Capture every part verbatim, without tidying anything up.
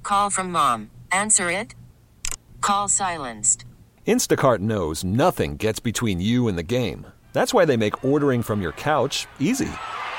Call from mom. Answer it. Call silenced. Instacart knows nothing gets between you and the game. That's why they make ordering from your couch easy.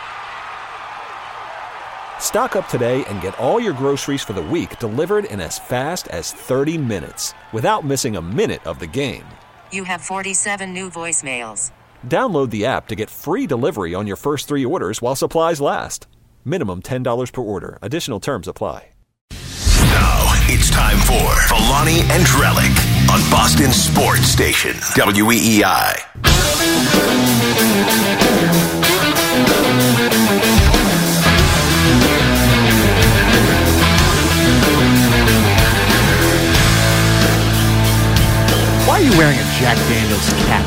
Stock up today and get all your groceries for the week delivered in as fast as thirty minutes without missing a minute of the game. You have forty-seven new voicemails. Download the app to get free delivery on your first three orders while supplies last. Minimum ten dollars per order. Additional terms apply. Now it's time for Villani and Drellick on Boston Sports Station, W E E I. Why are you wearing a Jack Daniels cap?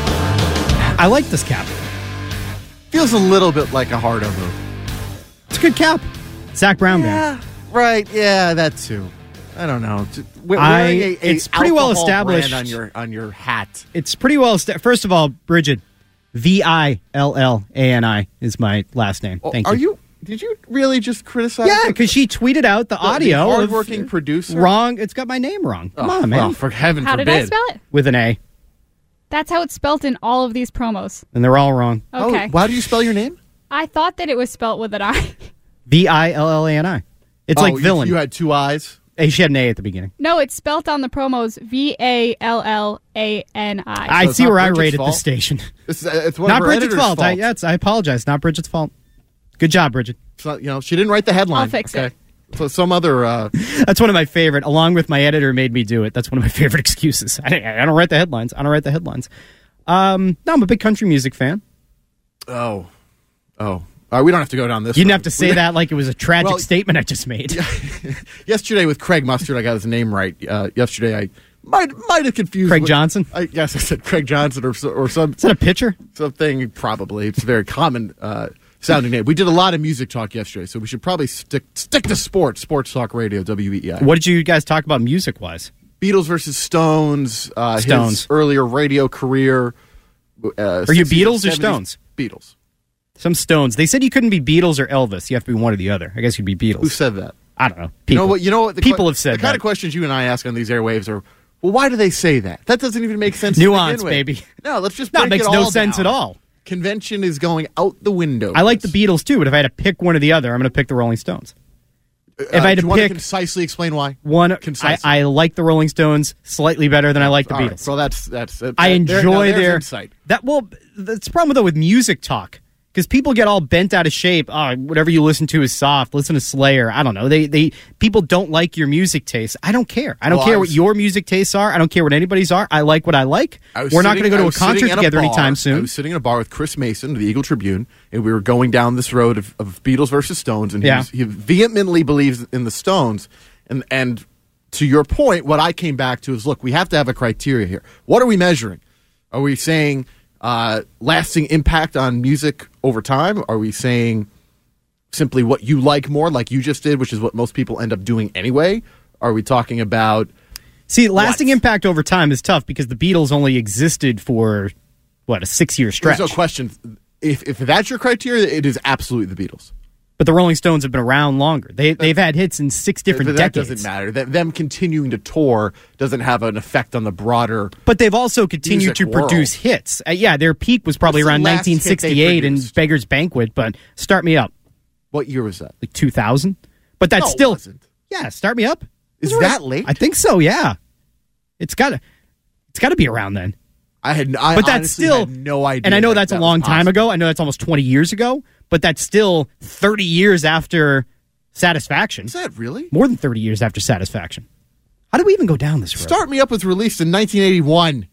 I like this cap. Feels a little bit like a Hardo move. It's a good cap. Zach Brown yeah, band. Right, yeah, that too. I don't know. Wearing I, a, a it's pretty well established brand on your on your hat. It's pretty well established. First of all, Bridget, V I L L A N I is my last name. Oh, Thank are you. you? Did you really just criticize? Yeah, because she tweeted out the, the audio. The hardworking of, producer. Wrong. It's got my name wrong. Come oh, on, man. Well, for heaven How forbid. did I spell it? With an A. That's how it's spelt in all of these promos. And they're all wrong. Okay. Oh, why do you spell your name? I thought that it was spelt with an I. V I L L A N I. It's oh, like you, villain. You had two eyes? Hey, she had an A at the beginning. No, it's spelt on the promos V A L L A N I. I So see not where I Bridget's rated fault? the station. It's, uh, it's one Not of her Bridget's editor's fault. I, fault. yes, I apologize. Not Bridget's fault. Good job, Bridget. It's not, you know, she didn't write the headline. I'll fix okay? it. So some other. Uh, That's one of my favorite. Along with my editor made me do it. That's one of my favorite excuses. I, I don't write the headlines. I don't write the headlines. Um, no, I'm a big country music fan. oh, oh. Uh, we don't have to go down this. You didn't road. have to say that like it was a tragic Well, statement I just made. Yesterday with Craig Mustard, I got his name right. Uh, yesterday, I might might have confused Craig what- Johnson? I, yes, I said Craig Johnson or so- or some Is that a pitcher? something. Probably it's a very common uh, sounding name. We did a lot of music talk yesterday, so we should probably stick stick to sports. Sports Talk Radio, W E E I. What did you guys talk about music-wise? Beatles versus Stones. Uh, Stones. His earlier radio career. Uh, Are you sixties Beatles and or seventies. Stones? Beatles. Some Stones. They said you couldn't be Beatles or Elvis. You have to be one or the other. I guess you'd be Beatles. Who said that? I don't know. People. You know what? You know what? The People que- have said the kind that. of questions you and I ask on these airwaves are, well, why do they say that? That doesn't even make sense. Nuance, to begin with. baby. No, let's just No, break it makes it no all sense down. at all. Convention is going out the window. I like the Beatles, too, but if I had to pick one or the other, I'm going to pick the Rolling Stones. If I had Uh, do to you want to pick concisely explain why? one, I, Concisely. I like the Rolling Stones slightly better than I like the All right, Beatles. well, that's that's. Uh, I that- there- now enjoy there's their insight. that. Well, that's the problem though with music talk because people get all bent out of shape. Oh, whatever you listen to is soft. Listen to Slayer. I don't know. They they people don't like your music taste. I don't care. I don't Well, care I what was- your music tastes are. I don't care what anybody's are. I like what I like. I was We're not sitting- going to go I to a was sitting concert in together bar- anytime I soon. was sitting in a bar with Chris Mason of the Eagle Tribune, and we were going down this road of, of Beatles versus Stones, and he, Yeah. was, he vehemently believes in the Stones. And and to your point, what I came back to is, look, we have to have a criteria here. What are we measuring? Are we saying uh, lasting impact on music over time? Are we saying simply what you like more, like you just did, which is what most people end up doing anyway? Are we talking about See, lasting What? impact over time is tough because the Beatles only existed for what a six-year stretch. There's no question. If if that's your criteria, it is absolutely the Beatles. But the Rolling Stones have been around longer. They they've had hits in six different But that decades. doesn't matter. That them continuing to tour doesn't have an effect on the broader. But they've also continued music to produce world. hits. Uh, yeah, their peak was probably What's the around last hit they nineteen sixty-eight in produced? Beggar's Banquet. But start me up, What year was that? like two thousand. But that's No, it still wasn't. yeah. Start me up. Is It's that right. late? I think so. Yeah, it's got to it's got to be around then. I had. I But that's honestly still had no idea. And I know that that's a that long was time possible. ago. I know that's almost twenty years ago. But that's still thirty years after Satisfaction. Is that really? More than thirty years after Satisfaction. How did we even go down this road? Start Me Up was released in nineteen eighty-one.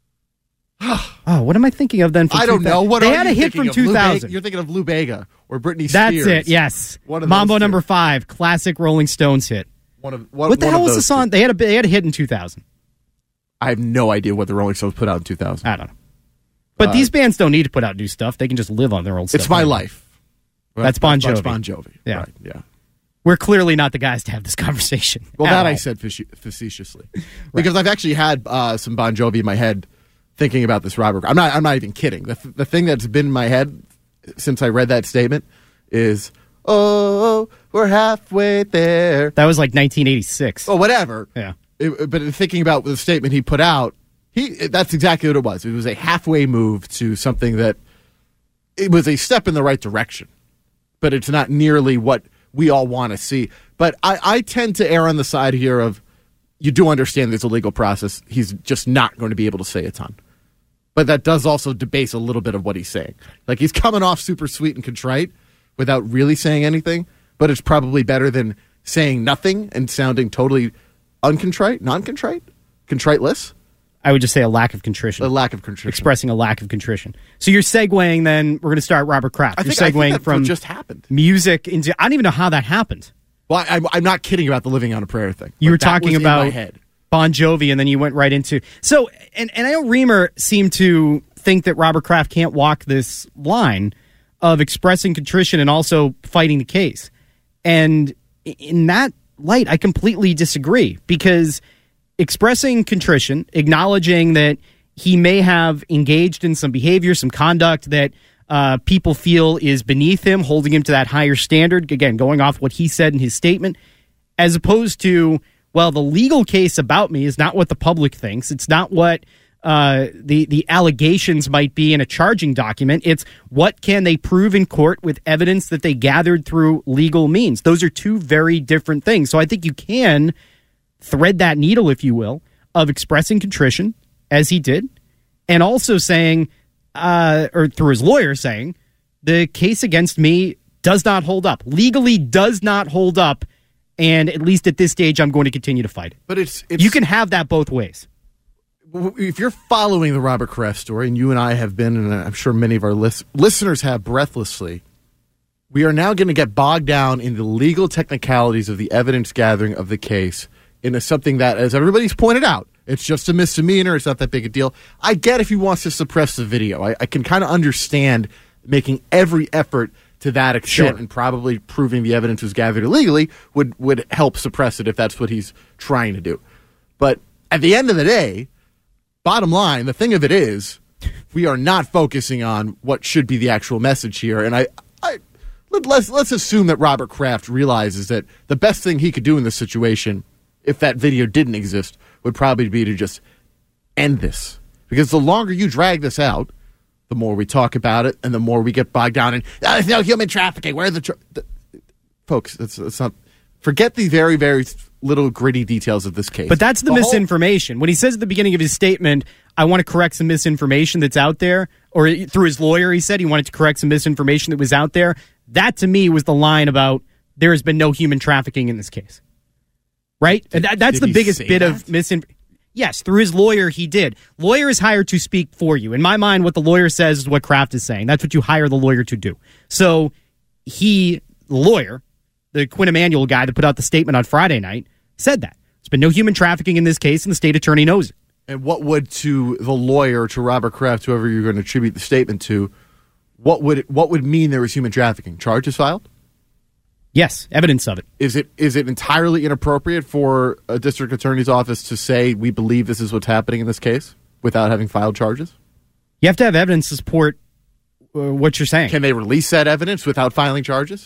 Oh, what am I thinking of then? From I don't two thousand? know. What they are had you a hit thinking from of? Lou two Bega- thousand. You're thinking of Lou Bega or Britney That's Spears. it. Yes, One of Mambo those two. number five, classic Rolling Stones hit. One of one, What the one hell of was the those song? two. They had a they had a hit in two thousand. I have no idea what the Rolling Stones put out in two thousand. I don't know. But Uh, these bands don't need to put out new stuff. They can just live on their old stuff. It's My anyway. Life. That's Bon That's Jovi. Bon Jovi. Yeah. Right, yeah. We're clearly not the guys to have this conversation. Well, at that all. I said faci- facetiously, because I've actually had uh, some Bon Jovi in my head thinking about this Robert. I'm not. I'm not even kidding. The th- the thing that's been in my head since I read that statement is, oh, we're halfway there. That was like nineteen eighty-six. Or whatever. Yeah. It, but thinking about the statement he put out, he that's exactly what it was. It was a halfway move to something that it was a step in the right direction, but it's not nearly what we all want to see. But I, I tend to err on the side here of you do understand there's a legal process. He's just not going to be able to say a ton. But that does also debase a little bit of what he's saying. Like, he's coming off super sweet and contrite without really saying anything, but it's probably better than saying nothing and sounding totally uncontrite, non-contrite, contriteless. I would just say a lack of contrition. A lack of contrition. Expressing a lack of contrition. So you're segueing then, we're going to start Robert Kraft. I you're think, I segueing think that from just happened. music into, I don't even know how that happened. Well, I, I'm, I'm not kidding about the living on a prayer thing. You Like, were that talking was in my about head. Bon Jovi, and then you went right into... So, and, and I know Reamer seemed to think that Robert Kraft can't walk this line of expressing contrition and also fighting the case. And in that light, I completely disagree, because expressing contrition, acknowledging that he may have engaged in some behavior, some conduct that uh, people feel is beneath him, holding him to that higher standard, again, going off what he said in his statement, as opposed to, well, the legal case about me is not what the public thinks. It's not what uh, the, the allegations might be in a charging document. It's what can they prove in court with evidence that they gathered through legal means. Those are two very different things. So I think you can thread that needle, if you will, of expressing contrition, as he did, and also saying, uh, or through his lawyer saying, the case against me does not hold up. Legally does not hold up, and at least at this stage, I'm going to continue to fight it. But it's, it's You can have that both ways. If you're following the Robert Kraft story, and you and I have been, and I'm sure many of our lis- listeners have breathlessly, we are now going to get bogged down in the legal technicalities of the evidence gathering of the case into something that, as everybody's pointed out, it's just a misdemeanor. It's not that big a deal. I get if he wants to suppress the video. I, I can kind of understand making every effort to that extent, Sure. and probably proving the evidence was gathered illegally would, would help suppress it if that's what he's trying to do. But at the end of the day, bottom line, the thing of it is, we are not focusing on what should be the actual message here. And I, I let, let's let's assume that Robert Kraft realizes that the best thing he could do in this situation, if that video didn't exist, would probably be to just end this. Because the longer you drag this out, the more we talk about it, and the more we get bogged down in, oh, there's no human trafficking. Where are the, tra-? the folks? It's, it's not. Forget the very, very little gritty details of this case. But that's the, whole- misinformation. When he says at the beginning of his statement, I want to correct some misinformation that's out there, or through his lawyer, he said he wanted to correct some misinformation that was out there. That, to me, was the line about there has been no human trafficking in this case. Right? Did- that, that's did the he biggest say bit that? of misinformation. Yes, through his lawyer, he did. Lawyer is hired to speak for you. In my mind, what the lawyer says is what Kraft is saying. That's what you hire the lawyer to do. So he, the lawyer, the Quinn Emanuel guy that put out the statement on Friday night, said that. There's been no human trafficking in this case, and the state attorney knows it. And what would, to the lawyer, to Robert Kraft, whoever you're going to attribute the statement to, what would what would mean there was human trafficking? Charges filed? Yes, evidence of it. Is it is it entirely inappropriate for a district attorney's office to say, we believe this is what's happening in this case, without having filed charges? You have to have evidence to support uh, what you're saying. Can they release that evidence without filing charges?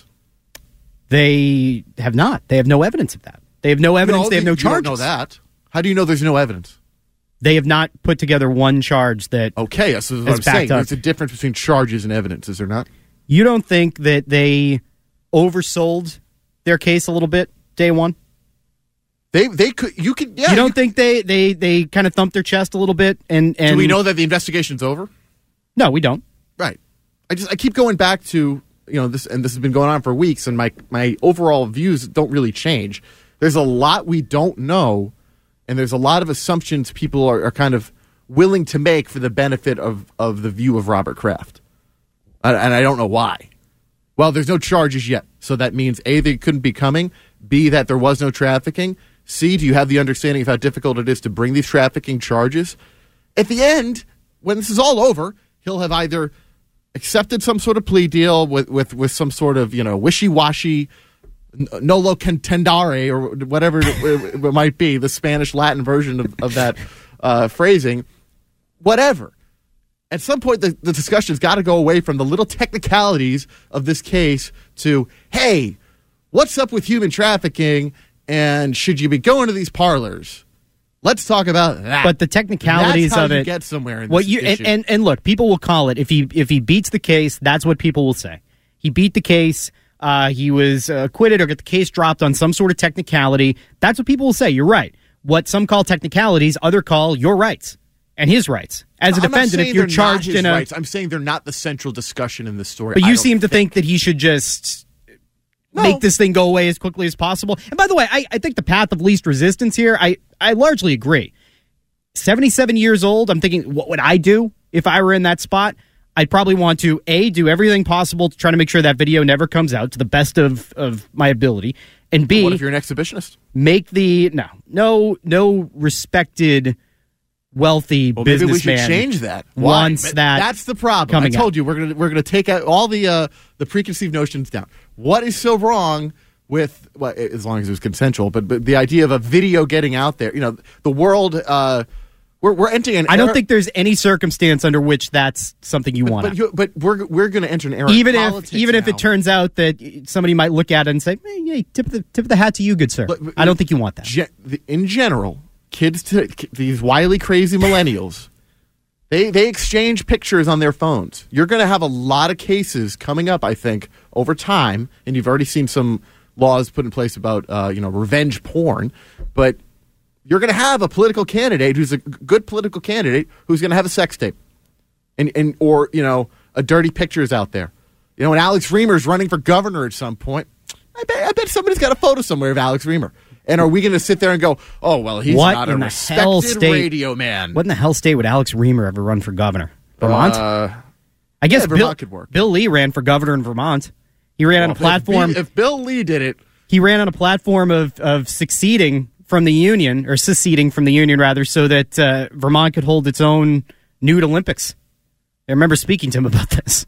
They have not. They have no evidence of that. They have no evidence. No, they have no you charges. don't know that. How do you know there's no evidence? They have not put together one charge that... Okay, that's what I'm It's backed saying. up. There's a difference between charges and evidence, is there not? You don't think that they oversold their case a little bit day one? They they could you could yeah. you don't think they, they, they kind of thumped their chest a little bit? And, and do we know that the investigation's over? No, we don't. Right. I just I keep going back to, you know, this, and this has been going on for weeks, and my my overall views don't really change. There's a lot we don't know, and there's a lot of assumptions people are, are kind of willing to make for the benefit of, of the view of Robert Kraft. And, and I don't know why. Well, there's no charges yet, so that means A, they couldn't be coming, B, that there was no trafficking, C, do you have the understanding of how difficult it is to bring these trafficking charges? At the end, when this is all over, he'll have either accepted some sort of plea deal with, with, with some sort of, you know, wishy-washy nolo contendere or whatever it, it might be, the Spanish Latin version of, of that uh, phrasing, whatever. At some point, the, the discussion's got to go away from the little technicalities of this case to, hey, what's up with human trafficking and should you be going to these parlors? Let's talk about that. But the technicalities that's how of you it. Get somewhere in what this you and, issue. and and look, people will call it if he if he beats the case. That's what people will say. He beat the case. Uh, he was uh, acquitted or got the case dropped on some sort of technicality. That's what people will say. You're right. What some call technicalities, other call your rights and his rights as a I'm not defendant. saying If you're they're charged not his in a, rights. I'm saying they're not the central discussion in this story. but I you don't seem to think think that he should just No. make this thing go away as quickly as possible. And by the way, I, I think the path of least resistance here. I I largely agree. seventy-seven years old, I'm thinking, what would I do if I were in that spot? I'd probably want to, A, do everything possible to try to make sure that video never comes out to the best of, of my ability. And B, What if you're an exhibitionist? make the, no, no, no respected, wealthy Well, maybe businessman we should change that. wants Why? that That's the problem. coming I told out. you we're gonna we're gonna take out all the uh, the preconceived notions down. What is so wrong with well, as long as it was consensual, but but the idea of a video getting out there, you know, the world. Uh, we're we're entering an I don't era- think there's any circumstance under which that's something you want. But, you, but we're we're going to enter an era. Even of if politics even if now. it turns out that somebody might look at it and say, hey, hey, tip the tip of the hat to you, good sir. But- but- I don't think you want that. Ge- the- in general, kids, to, these wily, crazy millennials, they they exchange pictures on their phones. You're going to have a lot of cases coming up, I think, over time, and you've already seen some laws put in place about uh, you know revenge porn, but you're going to have a political candidate who's a g- good political candidate who's going to have a sex tape, and and or you know a dirty picture is out there. You know, when Alex Reamer's running for governor at some point, I bet I bet somebody's got a photo somewhere of Alex Reamer. And are we going to sit there and go, oh, well, he's What not a in the respected hell state- radio man? What in the hell state would Alex Reamer ever run for governor? Vermont? Uh, I guess yeah, Bill, Vermont could work. Bill Lee ran for governor in Vermont. He ran on a if- platform. If, Bill Lee did it, he ran on a platform of of succeeding from the union, or seceding from the union rather, so that uh, Vermont could hold its own nude Olympics. I remember speaking to him about this.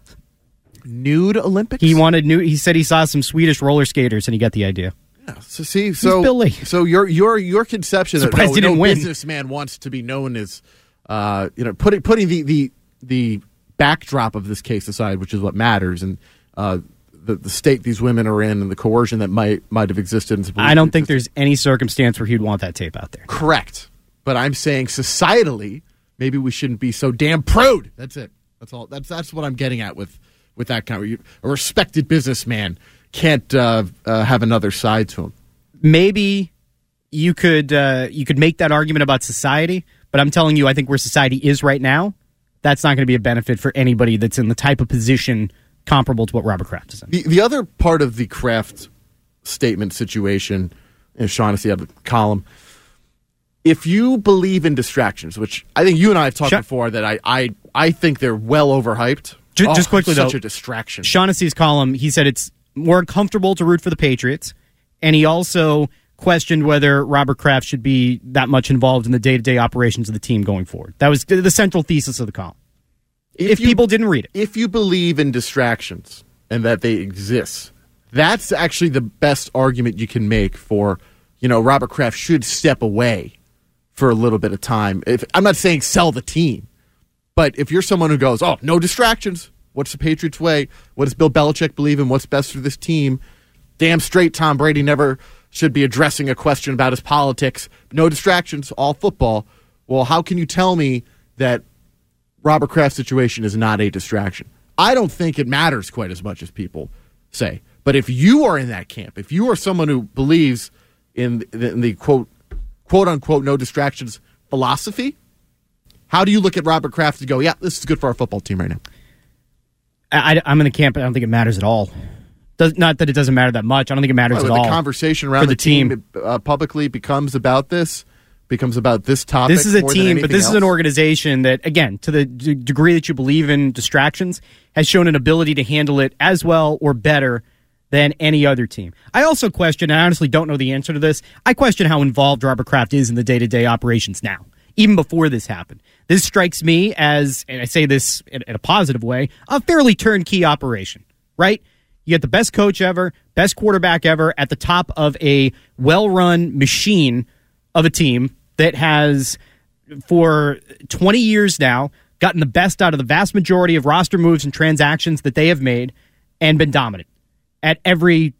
nude Olympics? He wanted new. He said he saw some Swedish roller skaters, and he got the idea. Yeah, so see, so Bill Lee. so your your your conception that Surprised no, he didn't no win. businessman wants to be known as, uh, you know, putting putting the, the the backdrop of this case aside, which is what matters, and uh, the the state these women are in, and the coercion that might might have existed. And I don't think there's any circumstance where he'd want that tape out there. correct, but I'm saying societally, maybe we shouldn't be so damn proud. That's it. That's all. That's that's what I'm getting at with with that kind of you, a respected businessman can't uh, uh, have another side to him. Maybe you could uh, you could make that argument about society, but I'm telling you, I think where society is right now, that's not going to be a benefit for anybody that's in the type of position comparable to what Robert Kraft is in. The, the other part of the Kraft statement situation, and Shaughnessy had a column, if you believe in distractions, which I think you and I have talked Sha- before, that I, I, I think they're well overhyped. Ju- Oh, just quickly, such though, a distraction. Shaughnessy's column, he said it's more comfortable to root for the Patriots, and he also questioned whether Robert Kraft should be that much involved in the day-to-day operations of the team going forward. That was the central thesis of the column. If, you- people didn't read it. If you believe in distractions and that they exist, that's actually the best argument you can make for, you know, Robert Kraft should step away for a little bit of time. If I'm not saying sell the team, but if you're someone who goes, oh, no distractions, what's the Patriots way? What does Bill Belichick believe in? What's best for this team? Damn straight, Tom Brady never should be addressing a question about his politics. No distractions, all football. Well, how can you tell me that Robert Kraft's situation is not a distraction? I don't think it matters quite as much as people say. But if you are in that camp, if you are someone who believes in the, in the quote, quote unquote, no distractions philosophy, how do you look at Robert Kraft and go, yeah, this is good for our football team right now? I, I'm in the camp, I don't think it matters at all. Does, not that it doesn't matter that much. I don't think it matters Well, at the all. conversation around for the, the team, team. uh, publicly becomes about this, becomes about this topic. This is a more than team, but anything this is an else. organization that, again, to the d- degree that you believe in distractions, has shown an ability to handle it as well or better than any other team. I also question, and I honestly don't know the answer to this, I question how involved Robert Kraft is in the day-to-day operations now, even before this happened. This strikes me as, and I say this in, in a positive way, a fairly turnkey operation, right? You get the best coach ever, best quarterback ever at the top of a well-run machine of a team that has, for twenty years now, gotten the best out of the vast majority of roster moves and transactions that they have made and been dominant at every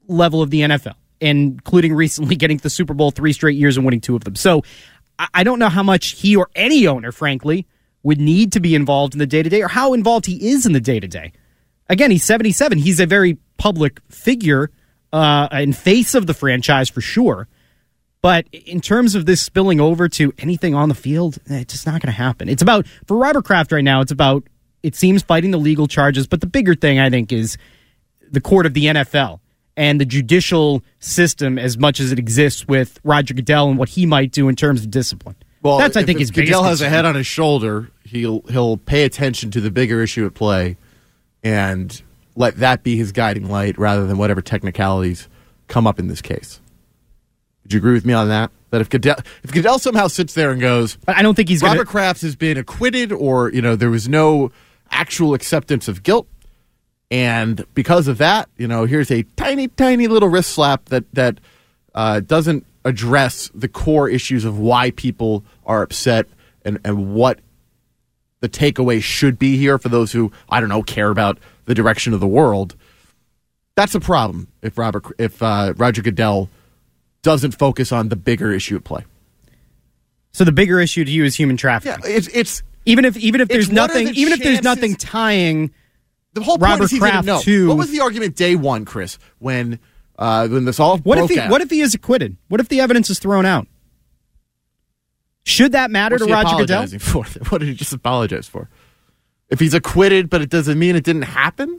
level of the N F L, including recently getting to the Super Bowl three straight years and winning two of them. So I, I don't know how much he or any owner, frankly, would need to be involved in the day-to-day or how involved he is in the day-to-day. Again, he's seventy-seven. He's a very public figure uh, and face of the franchise for sure. But in terms of this spilling over to anything on the field, it's just not going to happen. It's about, for Robert Kraft right now, it's about, it seems, fighting the legal charges. But the bigger thing, I think, is the court of the N F L and the judicial system as much as it exists with Roger Goodell and what he might do in terms of discipline. Well, that's, I if, think, if his biggest Goodell has a concern. head on his shoulder, he'll he'll pay attention to the bigger issue at play and let that be his guiding light rather than whatever technicalities come up in this case. Would you agree with me on that? That if Goodell, if Goodell somehow sits there and goes, But I don't think he's Robert going to... Kraft has been acquitted, or you know there was no actual acceptance of guilt, and because of that, you know here's a tiny, tiny little wrist slap that that uh, doesn't address the core issues of why people are upset and and what the takeaway should be here for those who I don't know care about the direction of the world. That's a problem if Robert if uh, Roger Goodell doesn't focus on the bigger issue at play. So the bigger issue to you is human trafficking. Yeah, it's it's Even if even if there's It's what are nothing the even if there's nothing chances- tying the whole point Robert is he Kraft didn't know. to- What was the argument day one, Chris, when uh, when this all what broke if he out? what if he is acquitted? What if the evidence is thrown out? Should that matter What's to he Roger Goodell? apologizing for? What did he just apologize for? If he's acquitted, but it doesn't mean it didn't happen.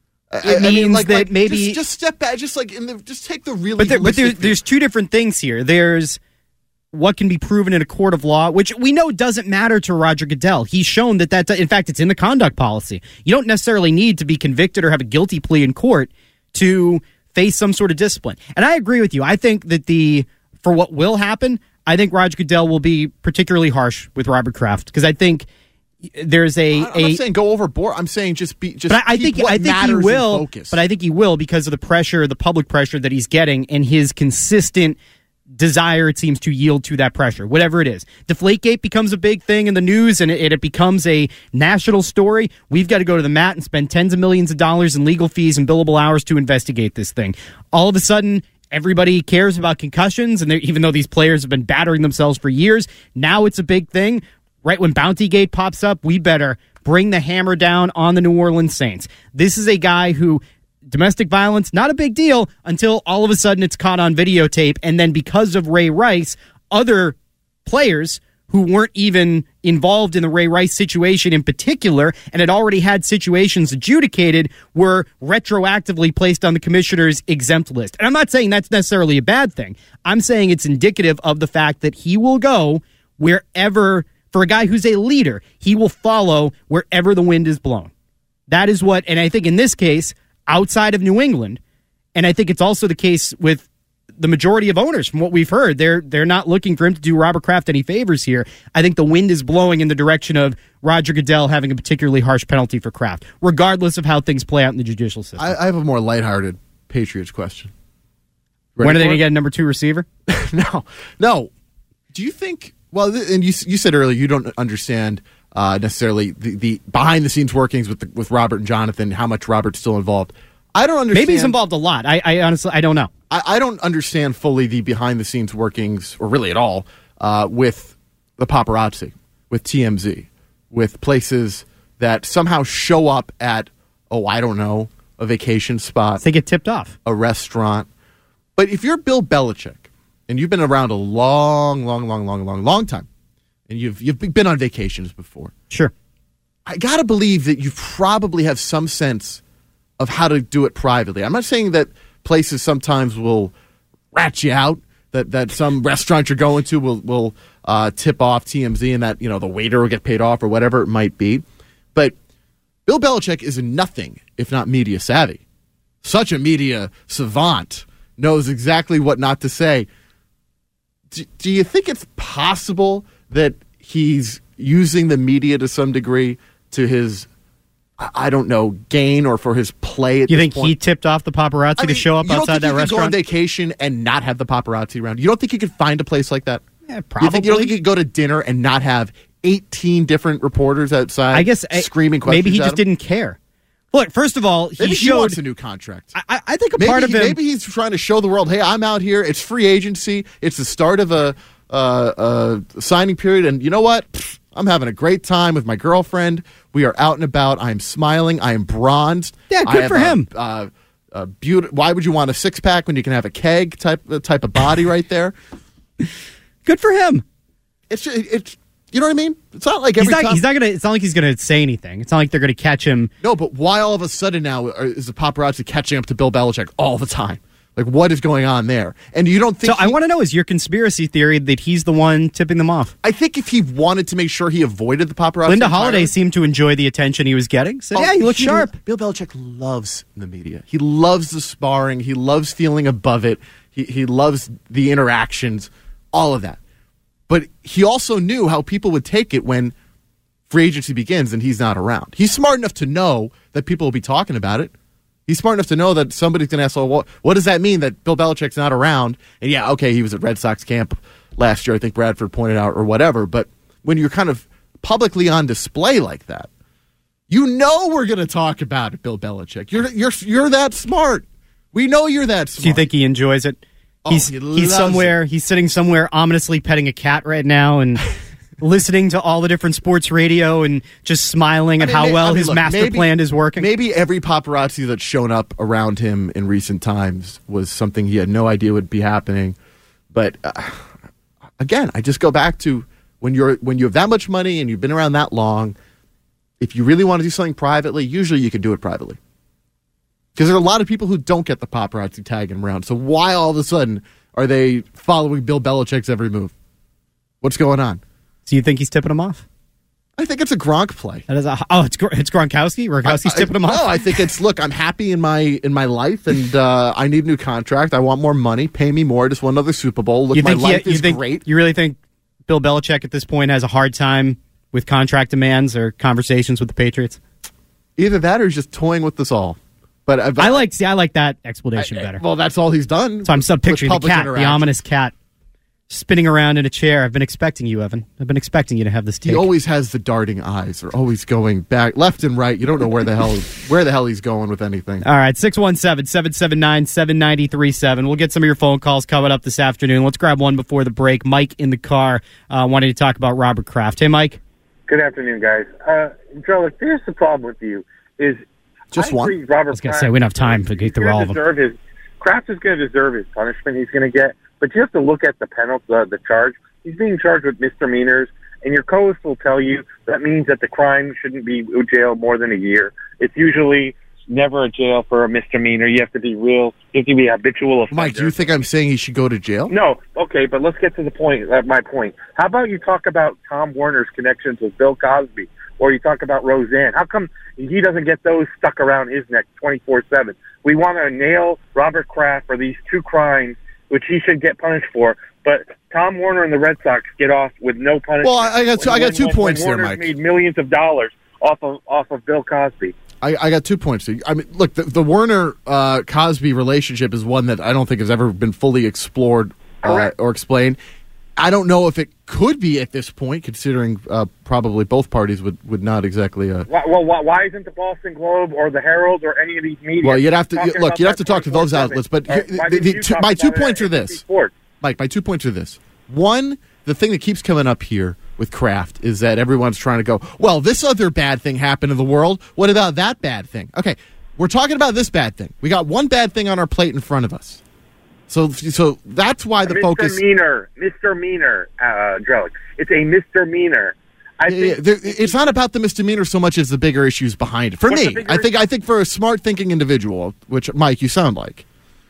It means that maybe- just, just step back, just like in the, just take the really. But there, but there, holistic view. there's two different things here. There's what can be proven in a court of law, which we know doesn't matter to Roger Goodell. He's shown that that, in fact, it's in the conduct policy. You don't necessarily need to be convicted or have a guilty plea in court to face some sort of discipline. And I agree with you. I think that the for what will happen, I think Roger Goodell will be particularly harsh with Robert Kraft because I think there's a. I'm a not saying go overboard. I'm saying just be. Just But I, I keep think what I think he matters in will. focus. But I think he will because of the pressure, the public pressure that he's getting, and his consistent desire, it seems, to yield to that pressure, whatever it is. Deflategate becomes a big thing in the news, and it, it becomes a national story. We've got to go to the mat and spend tens of millions of dollars in legal fees and billable hours to investigate this thing. All of a sudden, everybody cares about concussions, and even though these players have been battering themselves for years, now it's a big thing. Right when Bountygate pops up, we better bring the hammer down on the New Orleans Saints. This is a guy who, domestic violence, not a big deal until all of a sudden it's caught on videotape. And then because of Ray Rice, other players who weren't even involved in the Ray Rice situation in particular and had already had situations adjudicated were retroactively placed on the commissioner's exempt list. And I'm not saying that's necessarily a bad thing. I'm saying it's indicative of the fact that he will go wherever, for a guy who's a leader, he will follow wherever the wind is blowing. That is what, and I think in this case, outside of New England, and I think it's also the case with the majority of owners from what we've heard, they're they're not looking for him to do Robert Kraft any favors here. I think the wind is blowing in the direction of Roger Goodell having a particularly harsh penalty for Kraft, regardless of how things play out in the judicial system. I, I have a more lighthearted Patriots question. Ready when are they for going to it? get a number two receiver? no, no. Do you think? Well, th- and you you said earlier you don't understand uh, necessarily the, the behind the scenes workings with the, with Robert and Jonathan. How much Robert's still involved? I don't understand. Maybe he's involved a lot. I, I honestly I don't know. I, I don't understand fully the behind the scenes workings, or really at all, uh, with the paparazzi, with T M Z, with places that somehow show up at oh I don't know a vacation spot, They get tipped off. a restaurant. But if you're Bill Belichick and you've been around a long, long, long, long, long, long time, and you've you've been on vacations before, Sure. I gotta believe that you probably have some sense of how to do it privately. I'm not saying that places sometimes will rat you out, that that some restaurant you're going to will will uh, tip off T M Z and that you know the waiter will get paid off or whatever it might be. But Bill Belichick is nothing if not media savvy. Such a media savant, knows exactly what not to say. Do, do you think it's possible that he's using the media to some degree to his, I don't know, gain or for his play at You this think point? he tipped off the paparazzi I to mean, show up you don't outside think that you could go on restaurant? vacation and not have the paparazzi around? You don't think you could find a place like that? Yeah, You, think, probably. you don't think you could go to dinner and not have eighteen different reporters outside I guess I- screaming questions maybe he at just him? didn't care. Look, first of all, he maybe showed he wants a new contract. I, I think a maybe part of he, him. Maybe he's trying to show the world, hey, I'm out here. It's free agency. It's the start of a, uh, a signing period. And you know what? Pfft, I'm having a great time with my girlfriend. We are out and about. I'm smiling. I am bronzed. Yeah, I good have for a, him. Uh, a beaut- Why would you want a six-pack when you can have a keg type type of body right there? Good for him. It's it's you know what I mean? It's not like He's every not, time. he's not gonna. It's not like he's gonna say anything. It's not like they're gonna catch him. No, but why all of a sudden now are- is the paparazzi catching up to Bill Belichick all the time? Like, what is going on there? And you don't think? So I he- want to know: is your conspiracy theory that he's the one tipping them off? I think if he wanted to make sure he avoided the paparazzi, Linda Holliday entirely- seemed to enjoy the attention he was getting. Said, Oh, "Yeah, he looks sharp." Bill Belichick loves the media. He loves the sparring. He loves feeling above it. He he loves the interactions, all of that. But he also knew how people would take it when free agency begins and he's not around. He's smart enough to know that people will be talking about it. He's smart enough to know that somebody's going to ask, well, what, what does that mean that Bill Belichick's not around? And yeah, okay, he was at Red Sox camp last year, I think Bradford pointed out, or whatever. But when you're kind of publicly on display like that, you know we're going to talk about it, Bill Belichick. You're you're you're that smart. We know you're that smart. Do you think he enjoys it? Oh, He's he he's loves somewhere. He's sitting somewhere ominously petting a cat right now and listening to all the different sports radio and just smiling I at mean, how may- well I mean, his look, master maybe- plan is working? Maybe every paparazzi that's shown up around him in recent times was something he had no idea would be happening. But uh, again, I just go back to when you're when you have that much money and you've been around that long. If you really want to do something privately, usually you can do it privately. Because there are a lot of people who don't get the paparazzi tagging them around. So why all of a sudden are they following Bill Belichick's every move? What's going on? Do you think he's tipping him off? I think it's a Gronk play. That is a, oh, it's Gr- it's Gronkowski. Gronkowski's I- tipping him I, off. No, I think it's look. I'm happy in my in my life, and uh, I need a new contract. I want more money. Pay me more. I just want another Super Bowl. Look, you my think he- life you is think, great. You really think Bill Belichick at this point has a hard time with contract demands or conversations with the Patriots? Either that or he's just toying with us all. But, uh, but I like see. I like that explanation I- better. Well, that's all he's done. So I'm sub picturing the public cat, the interaction. ominous cat, spinning around in a chair. I've been expecting you, Evan. I've been expecting you to have this take. He always has the darting eyes. They're always going back, left and right. You don't know where the hell where the hell he's going with anything. All right, six one seven, seven seven nine, seven nine three seven. We'll get some of your phone calls coming up this afternoon. Let's grab one before the break. Mike in the car uh, wanting to talk about Robert Kraft. Hey, Mike. Good afternoon, guys. Uh, Joe, look, here's the problem with you is Just I one? agree Robert I was going to Kraft say, we don't have time to get through all of them. deserve his, Kraft is going to deserve his punishment he's going to get, but you have to look at the penalty, uh, the charge. He's being charged with misdemeanors, and your co-host will tell you that means that the crime shouldn't be jail more than a year. It's usually never a jail for a misdemeanor. You have to be real. You have to be a habitual offender. Mike, do you think I'm saying he should go to jail? No, okay, but let's get to the point. Uh, my point. How about you talk about Tom Warner's connections with Bill Cosby, or you talk about Roseanne? How come he doesn't get those stuck around his neck twenty-four seven? We want to nail Robert Kraft for these two crimes, which he should get punished for. But Tom Warner and the Red Sox get off with no punishment. Well, I got two, I got When- two when- points when there, Warner's Mike. made millions of dollars off of off of Bill Cosby. I, I got two points. There. I mean, look, the, the Warner uh, Cosby relationship is one that I don't think has ever been fully explored uh, Correct. or explained. I don't know if it could be at this point, considering uh, probably both parties would, would not exactly. Uh, Why, well, why, why isn't the Boston Globe or the Herald or any of these media? well, you'd have to talking look. about You'd have that to talk to those twenty-four seven? outlets. But Or here- why the, didn't the, you two, talk my two about it points at are A B C this, Sports? Mike. My two points are this. One, the thing that keeps coming up here with Kraft is that everyone's trying to go, well, this other bad thing happened in the world. What about that bad thing? Okay, we're talking about this bad thing. We got one bad thing on our plate in front of us. So, so that's why the focus. Misdemeanor, misdemeanor, uh, Drellick. It's a misdemeanor. I Yeah, think there- it's not about the misdemeanor so much as the bigger issues behind it. For What's the me, bigger I think I think for a smart thinking individual, which Mike, you sound like,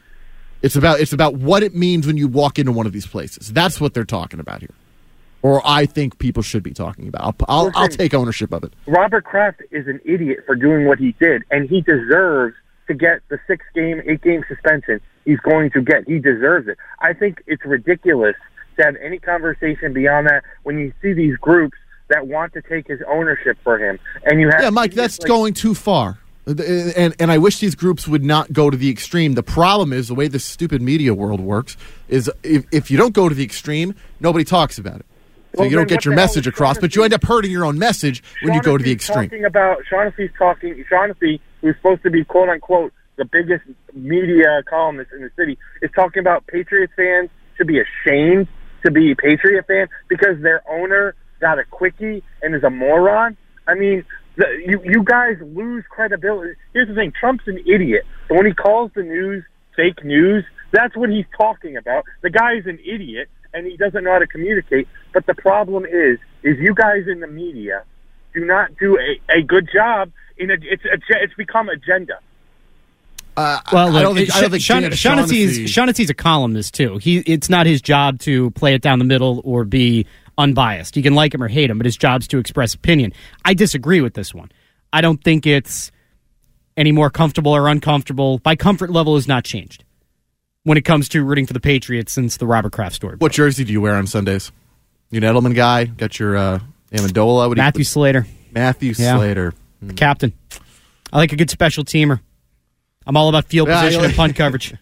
it's about it's about what it means when you walk into one of these places. That's what they're talking about here, or I think people should be talking about. I'll I'll, I'll take ownership of it. Robert Kraft is an idiot for doing what he did, and he deserves to get the six-game, eight-game suspension he's going to get. He deserves it. I think it's ridiculous to have any conversation beyond that when you see these groups that want to take his ownership for him. And you have Yeah, Mike, that's like, going too far. And and I wish these groups would not go to the extreme. The problem is the way this stupid media world works is if, if you don't go to the extreme, nobody talks about it. So Well, you don't then get what your the hell message is across, but you Shaughnessy- end up hurting your own message when you go to the Shaughnessy's extreme. Talking about Shaughnessy's talking. Shaughnessy who's supposed to be quote unquote the biggest media columnist in the city, is talking about Patriots fans should be ashamed to be a Patriot fan because their owner got a quickie and is a moron. I mean, the, you you guys lose credibility. Here's the thing: Trump's an idiot. So when he calls the news fake news, that's what he's talking about. The guy's an idiot and he doesn't know how to communicate. But the problem is, is you guys in the media do not do a, a good job. In a, it's a, it's become agenda. Uh, Well, I, I look, don't think, I don't think Shaughnessy- Dan Shaughnessy's, Shaughnessy- Shaughnessy's a columnist, too. He It's not his job to play it down the middle or be unbiased. You can like him or hate him, but his job's to express opinion. I disagree with this one. I don't think it's any more comfortable or uncomfortable. My comfort level has not changed when it comes to rooting for the Patriots since the Robert Kraft story. What jersey do you wear on Sundays? You an Edelman guy? Got your uh, Amendola? What do you- Matthew Slater, Matthew Yeah. Slater. the captain. I like a good special teamer. I'm all about field Yeah, position you and punt coverage.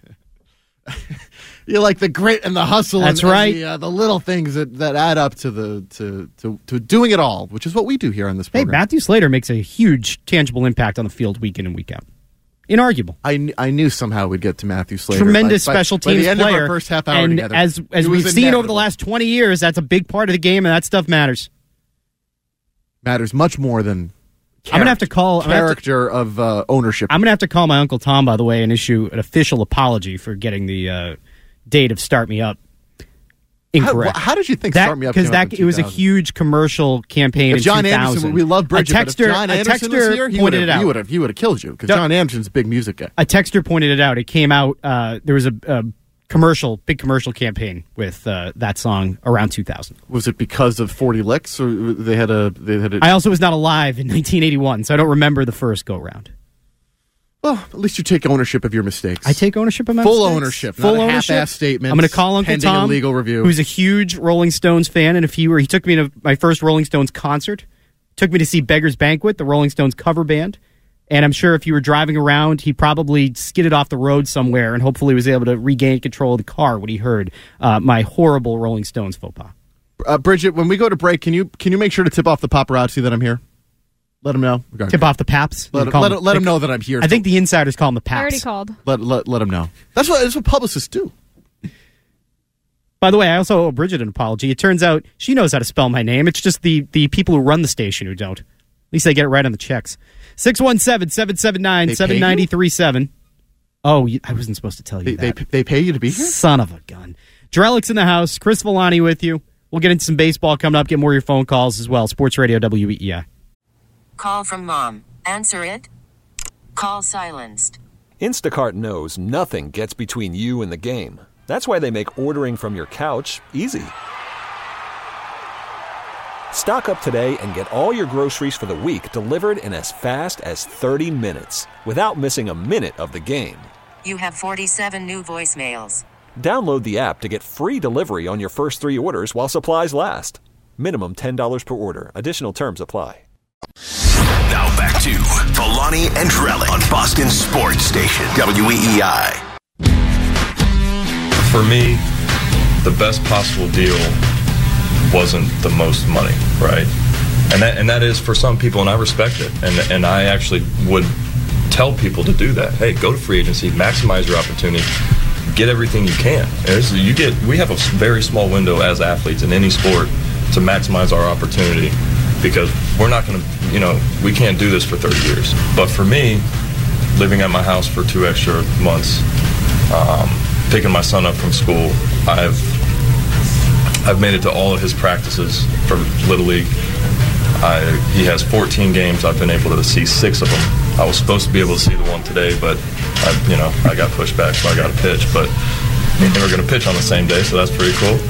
You like the grit and the hustle. That's and, right. And the, uh, the little things that, that add up to the to, to to doing it all, which is what we do here on this Hey, program. Matthew Slater makes a huge, tangible impact on the field week in and week out. Inarguable. I, kn- I knew somehow we'd get to Matthew Slater. Tremendous by, by, special by teams the end player. Of our first half hour and together. as as It was we've seen over the inevitable. last twenty years, that's a big part of the game, and that stuff matters. matters much more than I'm gonna have to call I'm gonna have to- character of uh, ownership. I'm going to have to call my Uncle Tom, by the way, and issue an official apology for getting the uh, date of Start Me Up incorrect. How, how did you think that, Start Me Up Because came up that in it was a two thousand? huge commercial campaign If in John two thousand. Anderson, we love Bridget, a but texter, if John a Anderson texter was here, he pointed would it out. have he would have he would have killed you because Duh. John Anderson's a big music guy. A texter pointed it out. It came out. Uh, there was a, a commercial, big commercial campaign with uh, that song around two thousand. Was it because of forty licks, or they had a they had a? I also was not alive in nineteen eighty-one, so I don't remember the first go round. Well, at least you take ownership of your mistakes. I take ownership of my Full mistakes. ownership, Full not a ownership. half-ass statement. I'm going to call Uncle pending Tom, a legal review. who's a huge Rolling Stones fan, and if he were, he took me to my first Rolling Stones concert. Took me to see Beggar's Banquet, the Rolling Stones cover band. And I'm sure if you were driving around, he probably skidded off the road somewhere and hopefully was able to regain control of the car when he heard uh, my horrible Rolling Stones faux pas. Uh, Bridget, when we go to break, can you can you make sure to tip off the paparazzi that I'm here? Let them know. Okay. Tip off the Paps. Let, You call let, them- let them know that I'm here. I think the insiders call them the I already Paps. called. let let let them know. That's what that's what publicists do. By the way, I also owe Bridget an apology. It turns out she knows how to spell my name. It's just the, the people who run the station who don't. At least they get it right on the checks. six one seven, seven seven nine, seven nine three seven. Oh, you- I wasn't supposed to tell you They, that. they they pay you to be here. Son of a gun. Drellick's in the house. Chris Villani with you. We'll get into some baseball coming up. Get more of your phone calls as well. Sports Radio W E E I. Call from mom. Answer it. Call silenced. Instacart knows nothing gets between you and the game. That's why they make ordering from your couch easy. Stock up today and get all your groceries for the week delivered in as fast as thirty minutes without missing a minute of the game. You have forty-seven new voicemails. Download the app to get free delivery on your first three orders while supplies last. Minimum ten dollars per order. Additional terms apply. Now back to Villani and Drellick on Boston Sports Station, W E E I. For me, the best possible deal wasn't the most money, right? And that and that is for some people, and I respect it. And and I actually would tell people to do that. Hey, go to free agency, maximize your opportunity, get everything you can. There's, you get. We have a very small window as athletes in any sport to maximize our opportunity because we're not going to, you know, we can't do this for thirty years. But for me, living at my house for two extra months, um, picking my son up from school, I've I've made it to all of his practices for Little League. I, he has fourteen games. I've been able to see six of them. I was supposed to be able to see the one today, but I, you know, I got pushed back, so I got to pitch. But they were going to pitch on the same day, so that's pretty cool.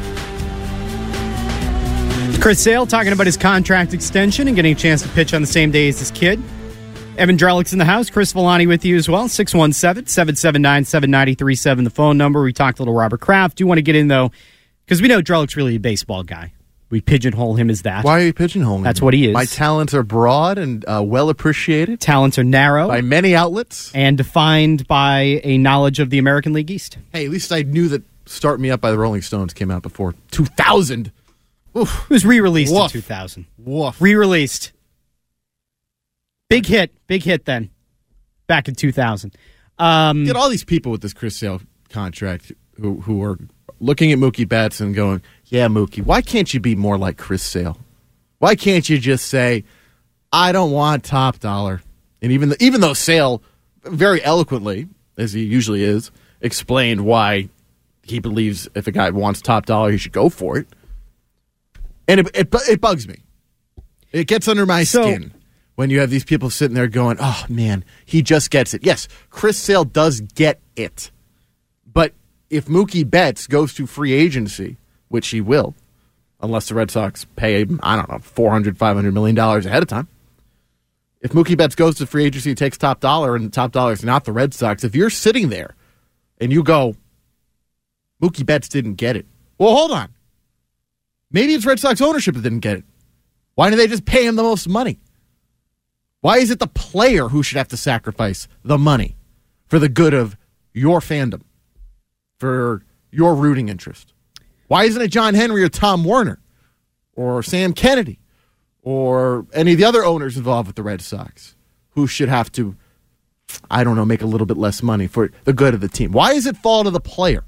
Chris Sale talking about his contract extension and getting a chance to pitch on the same day as his kid. Evan Drellick's in the house. Chris Villani with you as well. six one seven, seven seven nine, seven nine three seven, the phone number. We talked a little Robert Kraft. Do want to get in, though, because we know Drellick's really a baseball guy. We pigeonhole him as that. Why are you pigeonholing? That's me? what he is. My talents are broad and uh, well appreciated Talents are narrow by many outlets. and defined by a knowledge of the American League East. Hey, at least I knew that "Start Me Up" by the Rolling Stones came out before two thousand. Oof. It was re-released Woof. in two thousand. Woof. Re-released. Big hit. Big hit then. back in two thousand. Um, Get all these people with this Chris Sale contract who who are looking at Mookie Betts and going, yeah, Mookie, why can't you be more like Chris Sale? Why can't you just say, I don't want top dollar? And even, the, even though Sale very eloquently, as he usually is, explained why he believes if a guy wants top dollar, he should go for it. And it, it, it bugs me. It gets under my So- skin when you have these people sitting there going, oh, man, he just gets it. Yes, Chris Sale does get it. But if Mookie Betts goes to free agency, which he will, unless the Red Sox pay him, I don't know, four hundred, five hundred million dollars ahead of time. If Mookie Betts goes to free agency and takes top dollar, and the top dollar is not the Red Sox, if you're sitting there and you go, Mookie Betts didn't get it. Well, hold on. Maybe it's Red Sox ownership that didn't get it. Why did they just pay him the most money? Why is it the player who should have to sacrifice the money for the good of your fandom, for your rooting interest? Why isn't it John Henry or Tom Werner or Sam Kennedy or any of the other owners involved with the Red Sox who should have to, I don't know, make a little bit less money for the good of the team? Why does it fall to the player?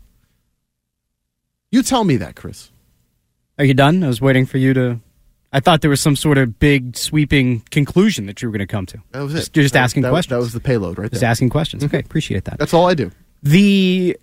You tell me that, Chris. Are you done? I was waiting for you to... I thought there was some sort of big, sweeping conclusion that you were going to come to. That was it. Just, you're just that, asking that, questions. That was the payload right there. Just asking questions. Okay, appreciate that. That's all I do. The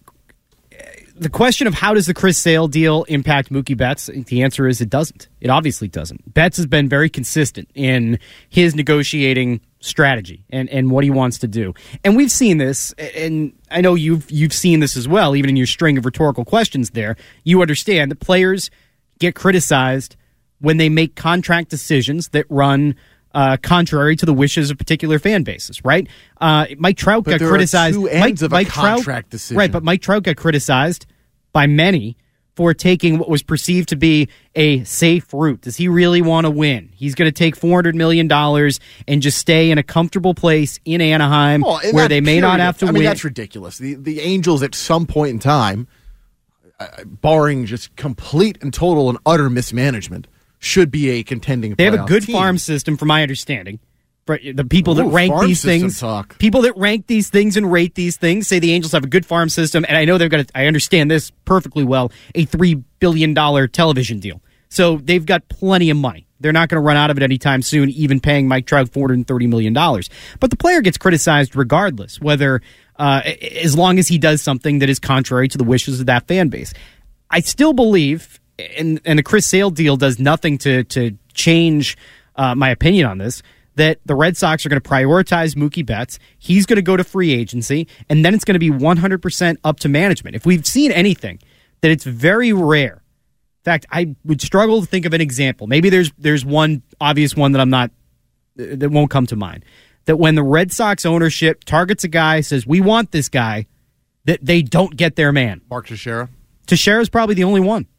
the question of how does the Chris Sale deal impact Mookie Betts, the answer is it doesn't. It obviously doesn't. Betts has been very consistent in his negotiating strategy and, and what he wants to do. And we've seen this, and I know you've you've seen this as well, even in your string of rhetorical questions there. You understand that players get criticized when they make contract decisions that run uh, contrary to the wishes of particular fan bases, right? Uh, Mike Trout But got there are criticized. two ends Mike, of a Mike contract Trout, decision. Right, but Mike Trout got criticized by many for taking what was perceived to be a safe route. Does he really want to win? He's going to take four hundred million dollars and just stay in a comfortable place in Anaheim Well, in where that they may not period have to of- I win. mean, that's ridiculous. The the Angels at some point in time, uh, barring just complete and total and utter mismanagement, should be a contending. They have a playoff good team. farm system, from my understanding. For the people that Ooh, rank farm these system things, talk. people that rank these things and rate these things say the Angels have a good farm system, and I know they've got. A, I understand this perfectly well. A three billion dollar television deal, so they've got plenty of money. They're not going to run out of it anytime soon, even paying Mike Trout four hundred thirty million dollars. But the player gets criticized regardless, whether uh, as long as he does something that is contrary to the wishes of that fan base. I still believe, and, and the Chris Sale deal does nothing to to change uh, my opinion on this, that the Red Sox are going to prioritize Mookie Betts. He's going to go to free agency, and then it's going to be one hundred percent up to management. If we've seen anything, that it's very rare. In fact, I would struggle to think of an example. Maybe there's there's one obvious one that I'm not, that won't come to mind. That when the Red Sox ownership targets a guy, says, we want this guy, that they don't get their man. Mark Teixeira. Teixeira's probably the only one.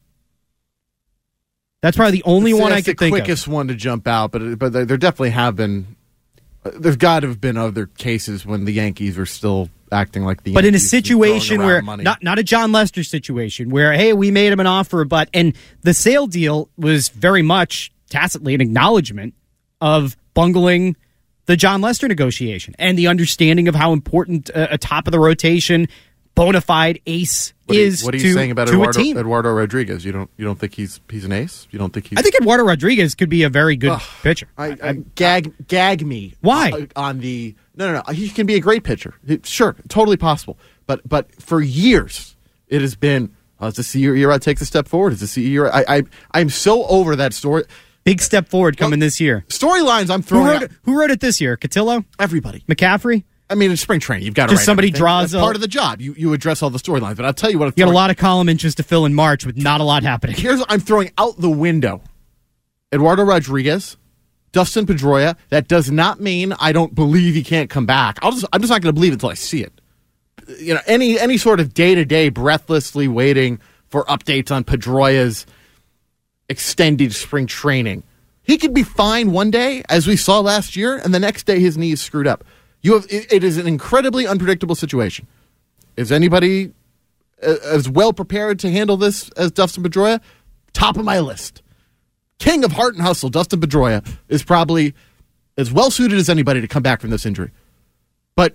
That's probably the only That's- one I that's could the think quickest one to jump out, but but there, there definitely have been. uh, There's got to have been other cases when the Yankees were still acting like the. But in a Yankees and situation throwing where around money. not not a John Lester situation where, hey, we made him an offer, but and the Sale deal was very much tacitly an acknowledgement of bungling the John Lester negotiation and the understanding of how important a, a top of the rotation bona fide ace What are you- is what are you to, saying about to Eduardo, a team. Eduardo Rodriguez? You don't you don't think he's he's an ace? You don't think he's? I think Eduardo Rodriguez could be a very good Ugh, pitcher. I, I, gag gag me. Why? on, on the no no no? He can be a great pitcher. It- sure, totally possible. But but for years it has been. Oh, is this the year Erod takes a step forward? Is this the year? I I I'm so over that story. Big step forward coming Well, this year. Storylines I'm Who throwing. wrote, out- it, who wrote it this year? Cotillo? Everybody. McCaffrey? I mean, it's spring training. You've got to Just write somebody everything. draws That's a- part of the job. You you address all the storylines. But I'll tell you what. I'm You got a throwing- lot of column inches to fill in March with not a lot happening. Here's I'm throwing out the window. Eduardo Rodriguez, Dustin Pedroia. That does not mean I don't believe he can't come back. I'll just, I'm just not going to believe it until I see it. You know, any any sort of day to day, breathlessly waiting for updates on Pedroia's extended spring training. He could be fine one day, as we saw last year, and the next day his knee is screwed up. You have it, it is an incredibly unpredictable situation. Is anybody uh, as well prepared to handle this as Dustin Pedroia? Top of my list. King of heart and hustle, Dustin Pedroia is probably as well suited as anybody to come back from this injury. But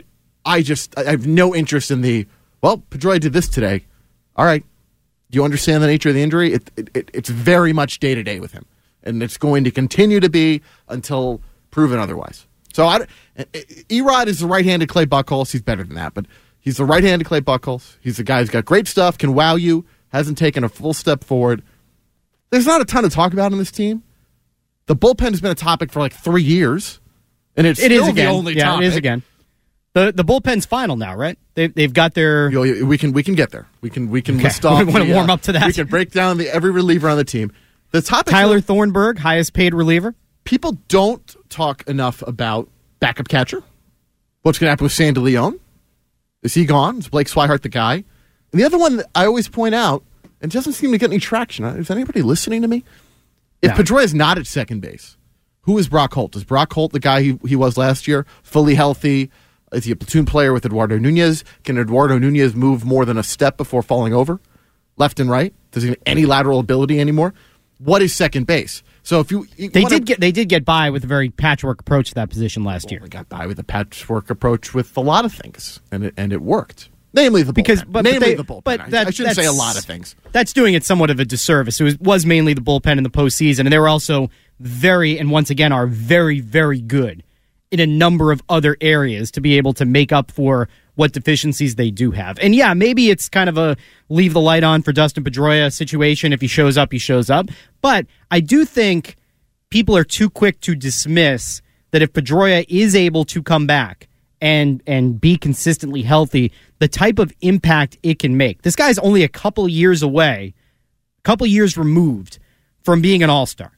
I just I have no interest in the, well, Pedroia did this today. All right. Do you understand the nature of the injury? It, it, it, it's very much day-to-day with him. And it's going to continue to be until proven otherwise. So I, Erod is the right-handed Clay Buchholz. He's better than that, but he's the right-handed Clay Buchholz. He's the guy who's got great stuff, can wow you, hasn't taken a full step forward. There's not a ton to talk about in this team. The bullpen has been a topic for like three years, and it's it still is again. the only yeah, topic. It is again. The the bullpen's final now, right? They they've got their. Yo, we can we can get there. We can we can Okay. list off. We wanna the, warm uh, up to that. We can break down the every reliever on the team. The topic. Tyler Thornburg, highest paid reliever. People don't talk enough about backup catcher. What's going to happen with Sandy Leon? Is he gone? Is Blake Swihart the guy? And the other one that I always point out, and doesn't seem to get any traction. Is anybody listening to me? If No. Pedroia is not at second base, who is Brock Holt? Is Brock Holt the guy he, he was last year? Fully healthy? Is he a platoon player with Eduardo Nunez? Can Eduardo Nunez move more than a step before falling over? Left and right? Does he have any lateral ability anymore? What is second base? So if you, you They wanna, did get they did get by with a very patchwork approach to that position last year. We got by with a patchwork approach with a lot of things, and it, and it worked. Namely the bullpen. Because, but, Namely but they, the bullpen. But I- that, I shouldn't say a that's- lot of things. That's doing it somewhat of a disservice. It was, was mainly the bullpen in the postseason, and they were also very, and once again, are very, very good in a number of other areas to be able to make up for what deficiencies they do have. And yeah, maybe it's kind of a leave the light on for Dustin Pedroia situation. If he shows up, he shows up. But I do think people are too quick to dismiss that if Pedroia is able to come back and and be consistently healthy, the type of impact it can make. This guy's only a couple years away, a couple years removed from being an all-star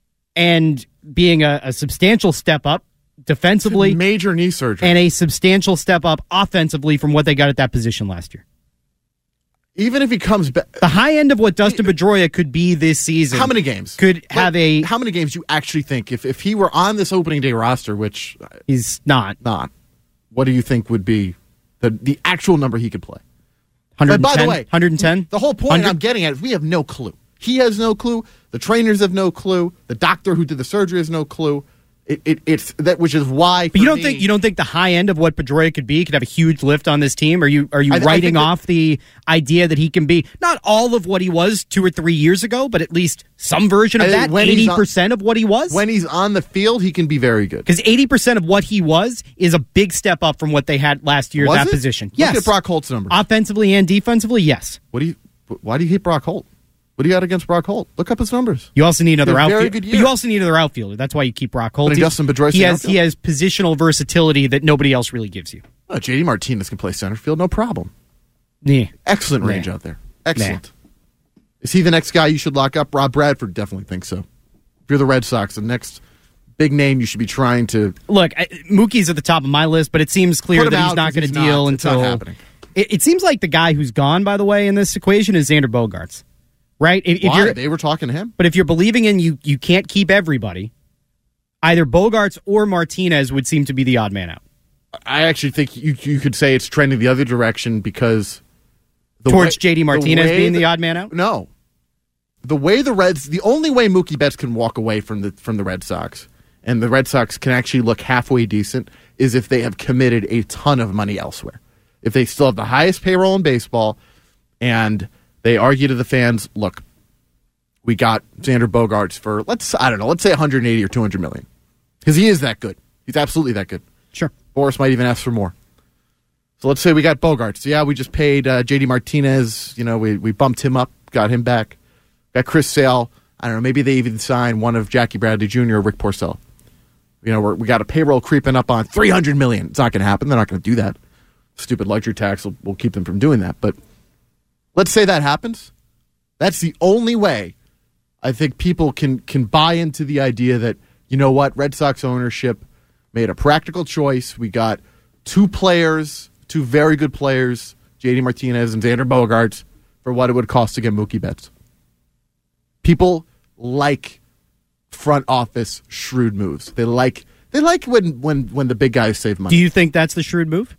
and being a, a substantial step up defensively Major knee surgery. and a substantial step up offensively from what they got at that position last year. Even if he comes back, The high end of what Dustin Pedroia could be this season. how many games Could have But a... How many games do you actually think if if he were on this opening day roster, which uh, He's not. not, what do you think would be the the actual number he could play? one hundred ten? But by the way, one hundred ten? The whole point one hundred I'm getting at is we have no clue. He has no clue. The trainers have no clue. The doctor who did the surgery has no clue. It, it, it's that, which is why. But you don't me- think you don't think the high end of what Pedroia could be could have a huge lift on this team? Are you are you I- I writing think that- off the idea that he can be not all of what he was two or three years ago, but at least some version of I think that, when he's eighty on- percent of what he was? when he's on the field, he can be very good. Because eighty percent of what he was is a big step up from what they had last year Was at that it? position. Look Yes. at Brock Holt's numbers. Offensively and defensively, yes. What do you? Why do you hate Brock Holt? What do you got against Brock Holt? Look up his numbers. You also need another He had a very outfielder. good But year. you also need another outfielder. That's why you keep Brock Holt. But He's- Justin Pedroia he in has outfield? he has positional versatility that nobody else really gives you. Oh, J D Martinez can play center field, no problem. Yeah. Excellent Nah. range out there. Excellent. Is he the next guy you should lock up? Rob Bradford, definitely think so. If you're the Red Sox, the next big name you should be trying to. Look, I, Mookie's at the top of my list, but it seems clear Put him that he's out not 'cause going to he's deal not. It's not until. happening. It, it seems like the guy who's gone, by the way, in this equation is Xander Bogaerts, right? If, if Why? you're, They were talking to him. but if you're believing in you, you can't keep everybody. Either Bogaerts or Martinez would seem to be the odd man out. I actually think you you could say it's trending the other direction because the Towards way- J D the Martinez way being the that- odd man out? No, the way the Reds, the only way Mookie Betts can walk away from the from the Red Sox, and the Red Sox can actually look halfway decent, is if they have committed a ton of money elsewhere. If they still have the highest payroll in baseball, and they argue to the fans, look, we got Xander Bogaerts for let's I don't know, let's say one hundred eighty or two hundred million, because he is that good. He's absolutely that good. Sure. Boris might even ask for more. So let's say we got Bogaerts. Yeah, we just paid uh, J D Martinez. You know, we, we bumped him up, got him back. Got Chris Sale. I don't know, maybe they even signed one of Jackie Bradley Junior or Rick Porcello. You know, we're, we got a payroll creeping up on three hundred million dollars. It's not going to happen. They're not going to do that. Stupid luxury tax will, will keep them from doing that. But let's say that happens. That's the only way I think people can can buy into the idea that, you know what, Red Sox ownership made a practical choice. We got two players, two very good players, J D Martinez and Xander Bogaerts, for what it would cost to get Mookie Betts. People like front office shrewd moves. They like they like when when, when the big guys save money. Do you think that's the shrewd move?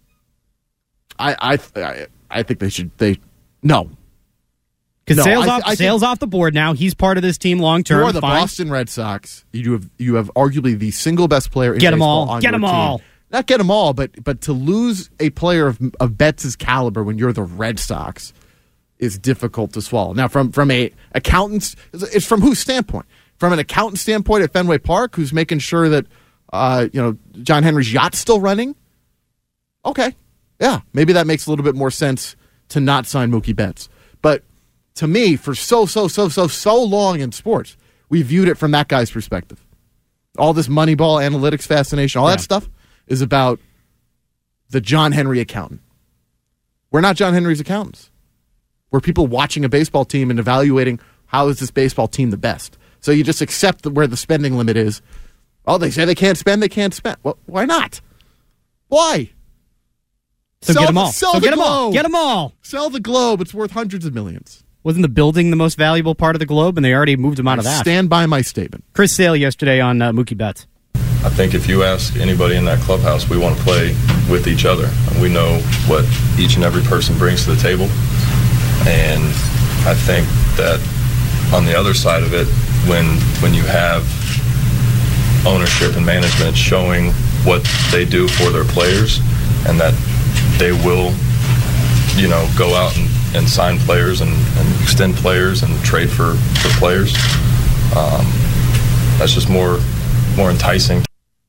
I I I, I think they should. They no. Because No, sales I- off I think- sales off the board now. He's part of this team long term. For the fine. Boston Red Sox, you have you have arguably the single best player in Get 'em baseball all. on Get your 'em team. all. not get them all, but but to lose a player of of Betts' caliber when you're the Red Sox is difficult to swallow. Now, from from a accountant's, it's from whose standpoint? From an accountant standpoint at Fenway Park, who's making sure that uh, you know John Henry's yacht's still running. Okay, yeah, maybe that makes a little bit more sense to not sign Mookie Betts. But to me, for so so so so so long in sports, we viewed it from that guy's perspective. All this Moneyball analytics fascination, all yeah. that stuff is about the John Henry accountant. We're not John Henry's accountants. We're people watching a baseball team and evaluating how is this baseball team the best. So you just accept the, where the spending limit is. Oh, they say they can't spend, they can't spend. Well, why not? Why? So sell, get them all. Sell so the get them globe. all. Get them all. Sell the globe. It's worth hundreds of millions. Wasn't the building the most valuable part of the globe, and they already moved him out of I that? Stand by my statement. Chris Sale yesterday on uh, Mookie Betts. I think if you ask anybody in that clubhouse, we want to play with each other. We know what each and every person brings to the table. And I think that on the other side of it, when when you have ownership and management showing what they do for their players and that they will, you know, go out and, and sign players and, and extend players and trade for, for players, um, that's just more more enticing.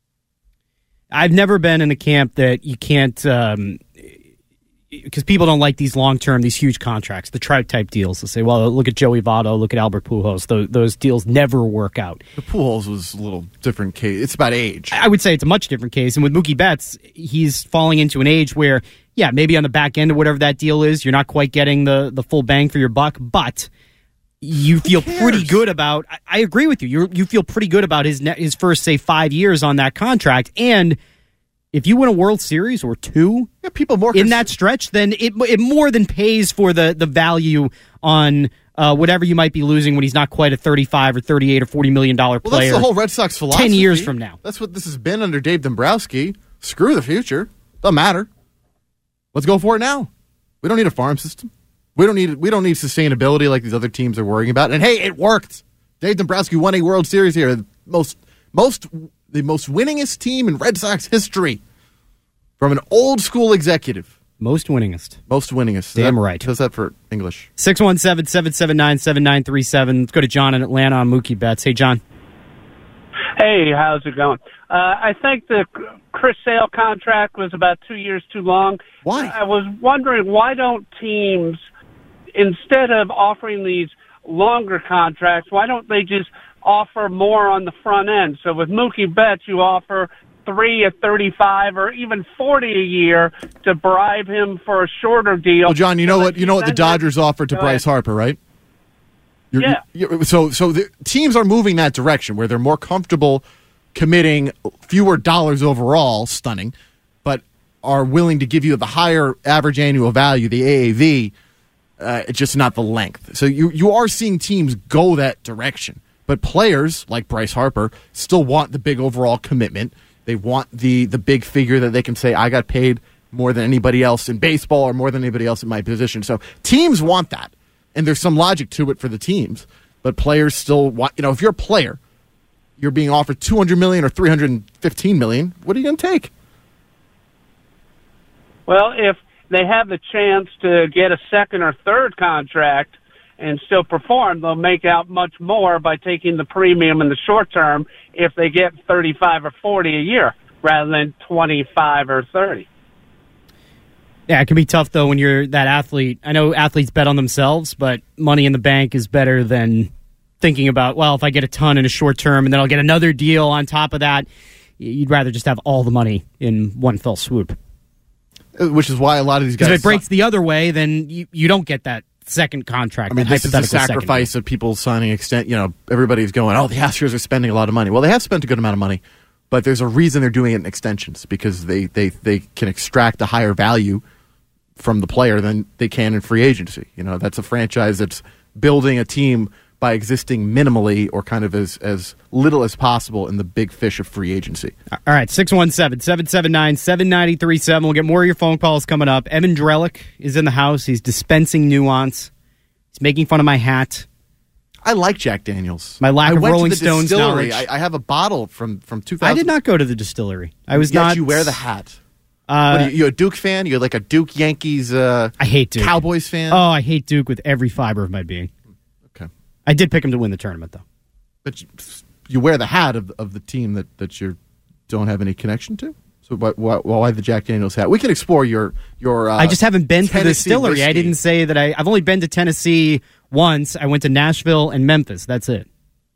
I've never been in a camp that you can't, um, because people don't like these long-term, these huge contracts, the Trout-type deals. They'll say, well, look at Joey Votto, look at Albert Pujols. Those, those deals never work out. The Pujols was a little different case. It's about age. I would say it's a much different case. And with Mookie Betts, he's falling into an age where, yeah, maybe on the back end of whatever that deal is, you're not quite getting the, the full bang for your buck, but you feel pretty good about, I, I agree with you, you you feel pretty good about his his first, say, five years on that contract. And if you win a World Series or two yeah, people more in cons- that stretch, then it it more than pays for the, the value on uh, whatever you might be losing when he's not quite a thirty-five or thirty-eight or forty million dollars well, player. That's the whole Red Sox philosophy. Ten years from now. That's what this has been under Dave Dombrowski. Screw the future. Doesn't matter. Let's go for it now. We don't need a farm system. We don't need we don't need sustainability like these other teams are worrying about. And hey, it worked. Dave Dombrowski won a World Series here. The most most the most winningest team in Red Sox history from an old school executive. Most winningest. Most winningest. Damn that, right. How's that for English? six one seven, seven seven nine, seven nine three seven. Let's go to John in Atlanta on Mookie Betts. Hey, John. Hey, how's it going? Uh, I think the Chris Sale contract was about two years too long. Why? I was wondering, why don't teams, instead of offering these longer contracts, why don't they just offer more on the front end? So with Mookie Betts, you offer three at thirty-five or even forty a year to bribe him for a shorter deal. Well, John, you know so what? You know what the Dodgers offered to Go Bryce ahead. Harper, right? You're, Yeah. you're, so, so the teams are moving that direction where they're more comfortable committing fewer dollars overall, stunning, but are willing to give you the higher average annual value, the A A V, uh, it's just not the length. So you you are seeing teams go that direction. But players like Bryce Harper still want the big overall commitment. They want the the big figure that they can say, I got paid more than anybody else in baseball or more than anybody else in my position. So teams want that. And there's some logic to it for the teams. But players still want, you know, if you're a player, you're being offered two hundred million dollars or three hundred fifteen million dollars, what are you going to take? Well, if they have the chance to get a second or third contract and still perform, they'll make out much more by taking the premium in the short term if they get thirty-five or forty a year rather than twenty-five or thirty. Yeah, it can be tough, though, when you're that athlete. I know athletes bet on themselves, but money in the bank is better than thinking about, well, if I get a ton in a short term and then I'll get another deal on top of that. You'd rather just have all the money in one fell swoop. Which is why a lot of these guys... If it breaks the other way, then you, you don't get that second contract. I mean, that this is a hypothetical sacrifice second. of people signing extent. You know, everybody's going, oh, the Astros are spending a lot of money. Well, they have spent a good amount of money, but there's a reason they're doing it in extensions because they, they, they can extract a higher value from the player than they can in free agency. You know, that's a franchise that's building a team by existing minimally or kind of as, as little as possible in the big fish of free agency. All right, six one seven, seven seven nine, seven nine three seven. We'll get more of your phone calls coming up. Evan Drellick is in the house. He's dispensing nuance. He's making fun of my hat. I like Jack Daniels. My lack I of went Rolling to the Stones distillery. knowledge. I, I have a bottle from from two thousand. I did not go to the distillery. I was Yet not. you wear the hat. Uh, what are you, you a Duke fan? You're like a Duke Yankees. Uh, I hate Duke. Cowboys fan. Oh, I hate Duke with every fiber of my being. Okay, I did pick him to win the tournament, though. but you, you wear the hat of of the team that that you don't have any connection to. So why, why, why the Jack Daniels hat? We can explore your your. Uh, I just haven't been to the Tennessee distillery. whiskey. I didn't say that. I, I've only been to Tennessee once. I went to Nashville and Memphis. That's it.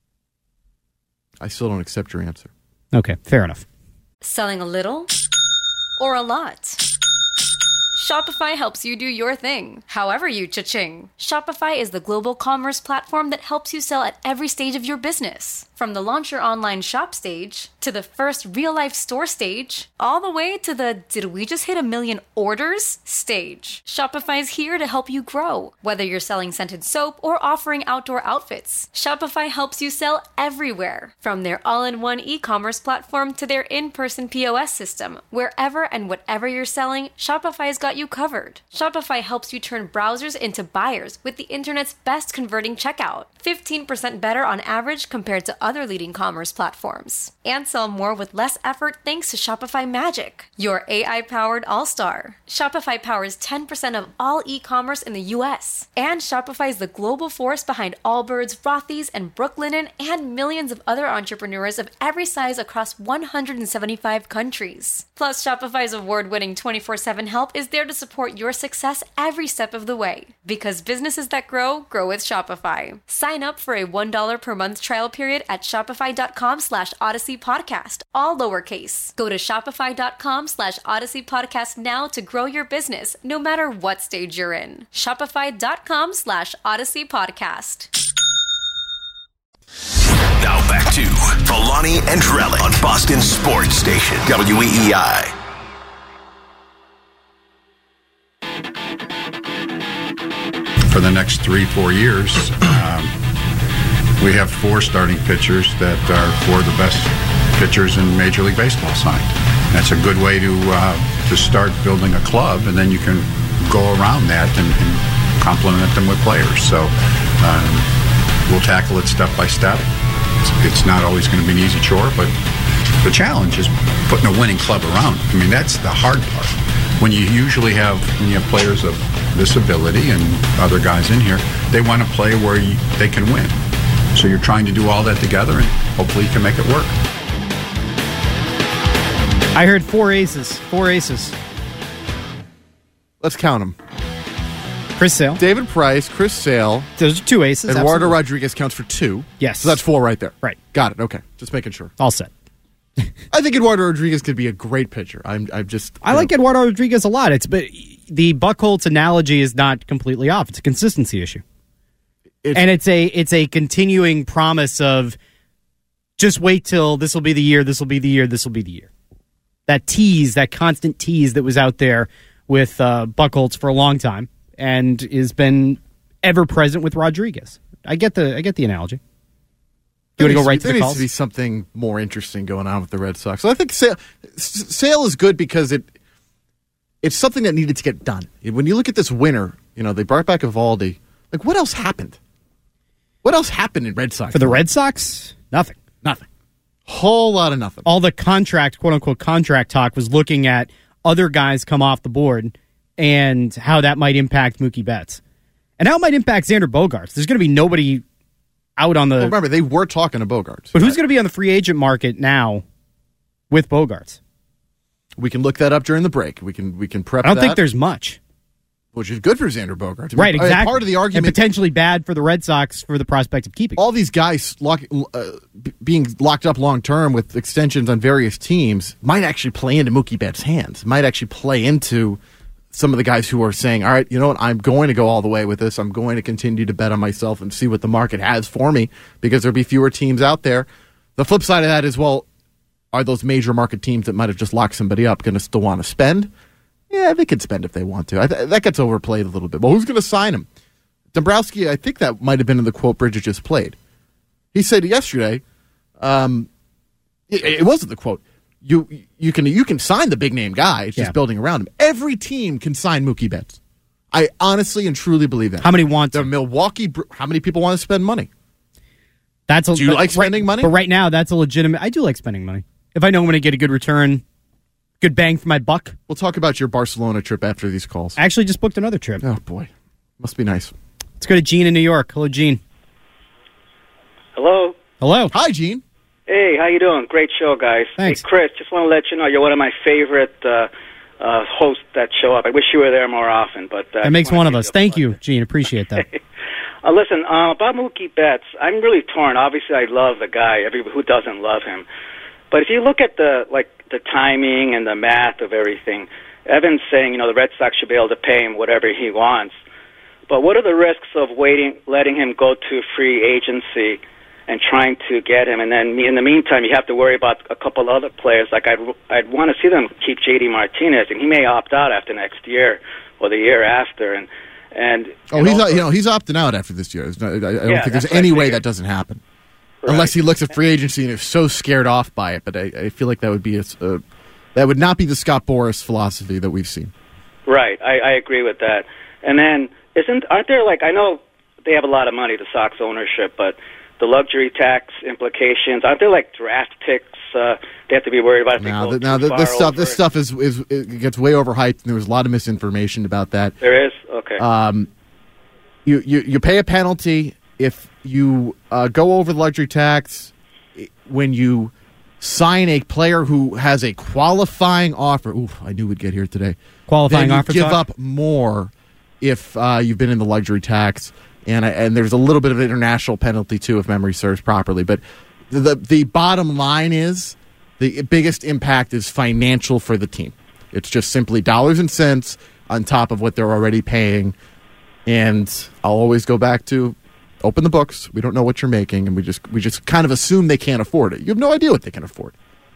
I still don't accept your answer. Okay, fair enough. Selling a little or a lot? Shopify helps you do your thing, however you cha-ching. Shopify is the global commerce platform that helps you sell at every stage of your business. From the launch your online shop stage, to the first real-life store stage, all the way to the did we just hit a million orders stage. Shopify's here to help you grow. Whether you're selling scented soap or offering outdoor outfits, Shopify helps you sell everywhere. From their all-in-one e-commerce platform to their in-person P O S system, wherever and whatever you're selling, Shopify's got you covered. Shopify helps you turn browsers into buyers with the internet's best converting checkout. fifteen percent better on average compared to other leading commerce platforms. And sell more with less effort thanks to Shopify Magic, your A I-powered all-star. Shopify powers ten percent of all e-commerce in the U S. And Shopify is the global force behind Allbirds, Rothy's, and Brooklinen, and millions of other entrepreneurs of every size across one hundred seventy-five countries. Plus, Shopify's award-winning twenty-four seven help is there to support your success every step of the way. Because businesses that grow, grow with Shopify. Sign up for a one dollar per month trial period at shopify.com slash Odyssey Podcast, all lowercase. Go to shopify.com slash Odyssey Podcast now to grow your business, no matter what stage you're in. Shopify.com slash Odyssey Podcast. Now back to Villani and Drellick on Boston Sports Station, W E E I. For the next three, four years, um, we have four starting pitchers that are four of the best pitchers in Major League Baseball signed. That's a good way to uh, to start building a club, and then you can go around that and, and complement them with players. So um, we'll tackle it step by step. It's, it's not always going to be an easy chore, but the challenge is putting a winning club around. I mean, that's the hard part. When you usually have when you have players of this ability and other guys in here, they want to play where you, they can win. So you're trying to do all that together, and hopefully you can make it work. I heard four aces. Four aces. Let's count them. Chris Sale. David Price, Chris Sale. Those are two aces. Eduardo absolutely. Rodriguez counts for two. Yes. So that's four right there. Right. Got it. Okay. Just making sure. All set. I think Eduardo Rodriguez could be a great pitcher. I'm, I'm just. I like know. Eduardo Rodriguez a lot. It's but the Buchholz analogy is not completely off. It's a consistency issue, it's, and it's a it's a continuing promise of just wait till this will be the year. This will be the year. This will be the year. That tease, that constant tease that was out there with uh, Buchholz for a long time, and has been ever present with Rodriguez. I get the I get the analogy. You want to go right to there the needs calls? to be something more interesting going on with the Red Sox. So I think Sale, Sale is good because it it's something that needed to get done. When you look at this winter, you know, they brought back Evaldi. Like, what else happened? What else happened in Red Sox? For the Red Sox? Nothing. Nothing. Whole lot of nothing. All the contract, quote-unquote, contract talk was looking at other guys come off the board and how that might impact Mookie Betts. And how it might impact Xander Bogaerts. There's going to be nobody out on the... Well, remember, they were talking to Bogaerts. But who's going to be on the free agent market now with Bogaerts? We can look that up during the break. We can we can prep I don't that, think there's much. Which is good for Xander Bogaerts. I mean, Right, exactly. Part of the argument... And potentially bad for the Red Sox for the prospect of keeping. All these guys lock, uh, b- being locked up long-term with extensions on various teams might actually play into Mookie Betts' hands. Might actually play into some of the guys who are saying, all right, you know what, I'm going to go all the way with this. I'm going to continue to bet on myself and see what the market has for me because there'll be fewer teams out there. The flip side of that is, well, are those major market teams that might have just locked somebody up going to still want to spend? Yeah, they could spend if they want to. I th- that gets overplayed a little bit. Well, who's going to sign him? Dombrowski, I think that might have been in the quote Bridget just played. He said yesterday, um, it, it wasn't the quote. You you can you can sign the big name guy. It's just Yeah. building around him. Every team can sign Mookie Betts. I honestly and truly believe that. How many want the to? Milwaukee? Bre- How many people want to spend money? That's a, do you like spending right, money? But right now, that's a legitimate. I do like spending money. If I know I'm going to get a good return, good bang for my buck. We'll talk about your Barcelona trip after these calls. I actually just booked another trip. Oh, boy. Must be nice. Let's go to Gene in New York. Hello, Gene. Hello. Hello. Hi, Gene. Hey, how you doing? Great show, guys. Thanks. Hey, Chris, just want to let you know you're one of my favorite uh, uh, hosts that show up. I wish you were there more often, but uh, That makes one of us. Thank you, Gene. Appreciate that. Uh, listen, uh, about Mookie Betts, I'm really torn. Obviously, I love the guy. Everybody who doesn't love him, but if you look at the like the timing and the math of everything, Evan's saying you know the Red Sox should be able to pay him whatever he wants. But what are the risks of waiting, letting him go to free agency and trying to get him? And then in the meantime, you have to worry about a couple other players. Like I'd I'd want to see them keep J D Martinez, and he may opt out after next year or the year after. And and oh, and he's also, you know he's opting out after this year. Not, I, I don't Yeah, think there's that's what any I way figured. that doesn't happen, Right. unless he looks at free agency and is so scared off by it. But I, I feel like that would be a, a that would not be the Scott Boras philosophy that we've seen. Right, I, I agree with that. And then isn't aren't there like I know they have a lot of money, the Sox ownership, but the luxury tax implications aren't there like draft picks? Uh, they have to be worried about if Now, they go the, now too the, far this stuff over. this stuff is is it gets way overhyped, and there was a lot of misinformation about that. There is okay. Um, you, you you pay a penalty if you uh, go over the luxury tax when you sign a player who has a qualifying offer. Ooh, I knew we'd get here today. Qualifying then you offer give talk? up more if uh, you've been in the luxury tax, and and there's a little bit of an international penalty too, if memory serves properly. But the the bottom line is the biggest impact is financial for the team. It's just simply dollars and cents on top of what they're already paying. And I'll always go back to open the books. We don't know what you're making, and we just we just kind of assume they can't afford it. You have no idea what they can afford.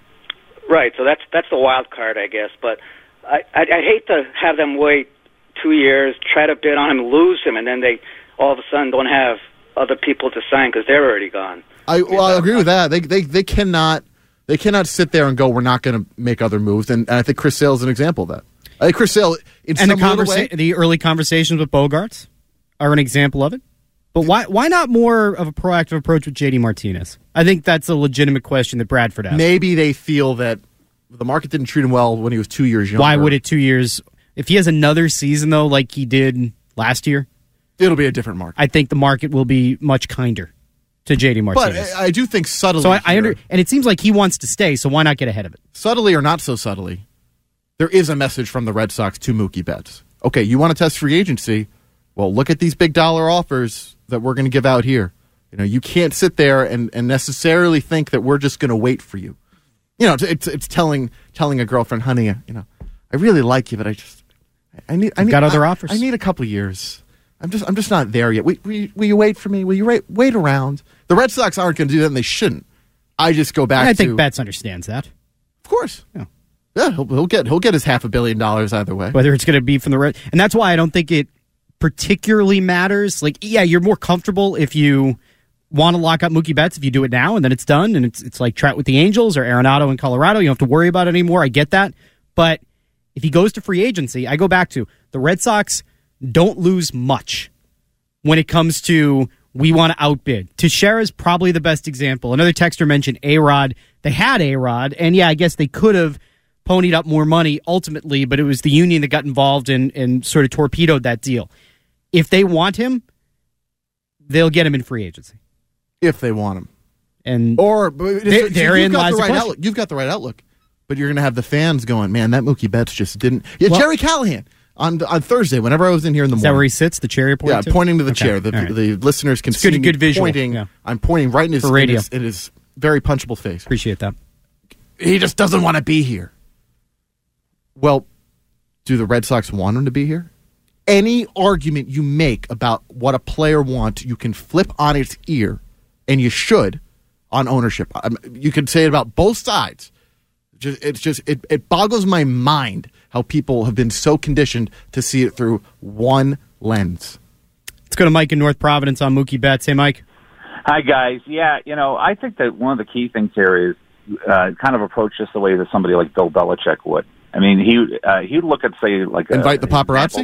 Right, so that's that's the wild card, I guess. But I I, I hate to have them wait two years, try to bid on him, lose him, and then they all of a sudden don't have other people to sign because they're already gone. I well, I agree with that. They they they cannot they cannot sit there and go, we're not going to make other moves. And, and I think Chris Sale is an example of that. I think Chris Sale, in and some the, little conversa- way, the early conversations with Bogarts are an example of it. But why why not more of a proactive approach with J D Martinez? I think that's a legitimate question that Bradford asked. maybe they feel that the market didn't treat him well when he was two years younger. Why would it two years? If he has another season, though, like he did last year, It'll be a different market. I think the market will be much kinder to J D But Martinez. I, I do think subtly. so I, I here- under, and it seems like he wants to stay, so why not get ahead of it? subtly or not so subtly, there is a message from the Red Sox to Mookie Betts. Okay, you want to test free agency? Well, look at these big dollar offers that we're going to give out here. You know, you can't sit there and, and necessarily think that we're just going to wait for you. You know, it's, it's it's telling telling a girlfriend, honey, you know, I really like you, but I just I need I You've need got other I, offers. I need a couple years. I'm just I'm just not there yet. Will, will, you, will you wait for me? Will you wait wait around? The Red Sox aren't going to do that, and they shouldn't. I just go back. And I to, think Betts understands that. of course. Yeah. Yeah, he'll, he'll get he'll get his half a billion dollars either way. Whether it's going to be from the Red, and that's why I don't think it particularly matters. Like, yeah, you're more comfortable if you want to lock up Mookie Betts if you do it now, and then it's done, and it's it's like Trout with the Angels or Arenado in Colorado. You don't have to worry about it anymore. I get that, but if he goes to free agency, I go back to the Red Sox don't lose much when it comes to we want to outbid. Teixeira is probably the best example. Another texter mentioned A-Rod. They had A-Rod, and yeah, I guess they could have ponied up more money ultimately, but it was the union that got involved and, and sort of torpedoed that deal. If they want him, they'll get him in free agency. If they want him. And Or but There- so therein you've got lies the the right question. outlook. You've got the right outlook. But you're going to have the fans going, man, that Mookie Betts just didn't. Yeah, Well- Jerry Callahan on on Thursday, whenever I was in here in the is that morning. where he sits, the chair you're pointing Yeah, to? pointing to the Okay. chair. The, All right. the listeners can It's see good- me good visual, pointing. yeah. I'm pointing right in his, For radio. in his, in his very punchable face. Appreciate that. He just doesn't want to be here. Well, do the Red Sox want him to be here? Any argument you make about what a player wants, you can flip on its ear, and you should, on ownership. Um, you can say it about both sides. Just, it's just it, it boggles my mind how people have been so conditioned to see it through one lens. Let's go to Mike in North Providence on Mookie Betts. Hey, Mike. Hi, guys. Yeah, you know, I think that one of the key things here is uh, kind of approach this the way that somebody like Bill Belichick would. I mean, he uh, he'd look at, say, like Invite a, the paparazzi? example.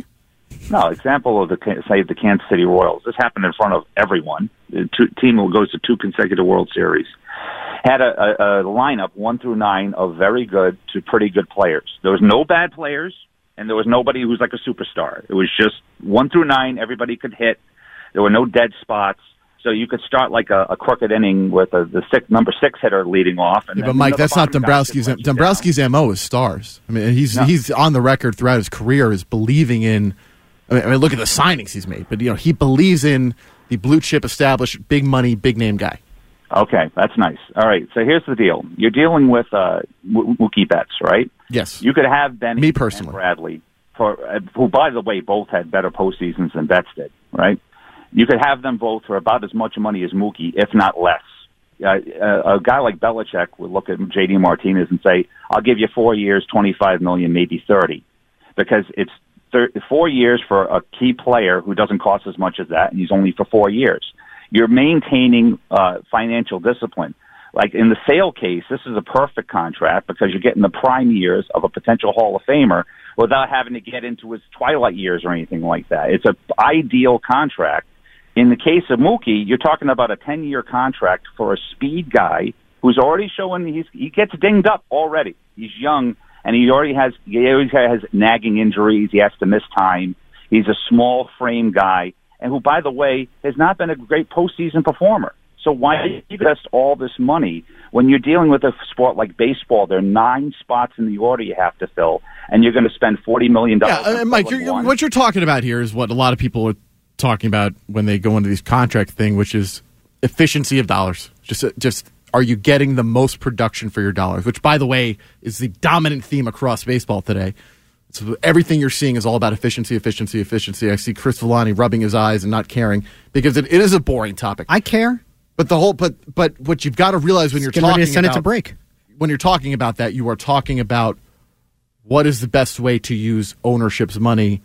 No, example of the say the Kansas City Royals. This happened in front of everyone. The two, team who goes to two consecutive World Series had a, a, a lineup one through nine of very good to pretty good players. There was no bad players, and there was nobody who was like a superstar. It was just one through nine. Everybody could hit. There were no dead spots. So you could start like a, a crooked inning with a, the six, number six hitter leading off. And yeah, then, but Mike, you know, that's not bottom guy Dombrowski's. just lets you Dombrowski's M O is stars. I mean, he's No. he's on the record throughout his career as believing in. I mean, I mean, look at the signings he's made, but you know he believes in the blue chip, established, big money, big name guy. Okay, that's nice. All right, so here's the deal. You're dealing with uh, M- Mookie Betts, right? Yes. You could have Benny Me personally. and Bradley, for, uh, who, by the way, both had better postseasons than Betts did, right? You could have them both for about as much money as Mookie, if not less. Uh, a, a guy like Belichick would look at J D Martinez and say, I'll give you four years, twenty-five million dollars, maybe thirty, because it's thir- four years for a key player who doesn't cost as much as that, and he's only for four years. You're maintaining uh, financial discipline. Like in the Sale case, this is a perfect contract because you're getting the prime years of a potential Hall of Famer without having to get into his twilight years or anything like that. It's an ideal contract. In the case of Mookie, you're talking about a ten-year contract for a speed guy who's already showing he's, he gets dinged up already. He's young, and he already has he already has nagging injuries. He has to miss time. He's a small frame guy, and who, by the way, has not been a great postseason performer. So why do you invest all this money when you're dealing with a sport like baseball? There are nine spots in the order you have to fill, and you're going to spend forty million dollars. Yeah, and Mike, you're, you're, what you're talking about here is what a lot of people are talking about when they go into these contract thing, which is efficiency of dollars. Just, just are you getting the most production for your dollars? Which, by the way, is the dominant theme across baseball today. So everything you're seeing is all about efficiency, efficiency, efficiency. I see Chris Villani rubbing his eyes and not caring because it, it is a boring topic. I care, but the whole, but but what you've got to realize when you're Getting ready talking to send about it to break. when you're talking about that, you are talking about what is the best way to use ownership's money,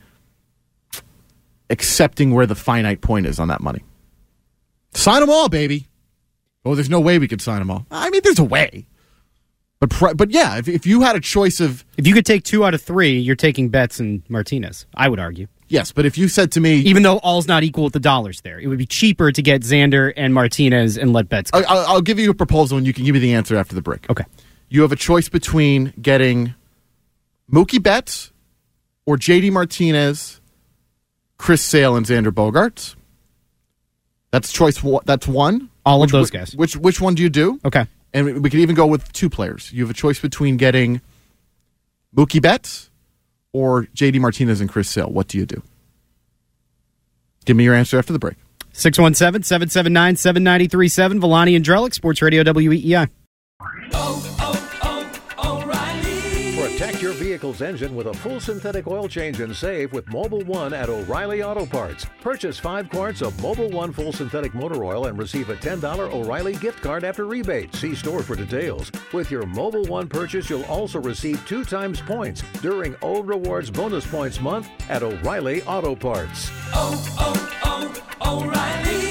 accepting where the finite point is on that money. Sign them all, baby. Oh, there's no way we could sign them all. I mean, there's a way. But pr- but yeah, if, if you had a choice of... If you could take two out of three, you're taking Betts and Martinez, I would argue. Yes, but if you said to me... Even though all's not equal with the dollars there, it would be cheaper to get Xander and Martinez and let Betts go. I'll, I'll give you a proposal and you can give me the answer after the break. Okay. You have a choice between getting Mookie Betts or J D Martinez, Chris Sale, and Xander Bogaerts. That's choice. That's one. All which, of those which, guys. Which which one do you do? Okay. And we could even go with two players. You have a choice between getting Mookie Betts or J D Martinez and Chris Sale. What do you do? Give me your answer after the break. six one seven, seven seven nine, seven nine three seven. Villani and Drellick, Sports Radio W E E I. Protect your vehicle's engine with a full synthetic oil change and save with Mobil one at O'Reilly Auto Parts. Purchase five quarts of Mobil one full synthetic motor oil and receive a ten dollars O'Reilly gift card after rebate. See store for details. With your Mobil one purchase, you'll also receive two times points during O Rewards Bonus Points Month at O'Reilly Auto Parts. Oh, oh, oh, O'Reilly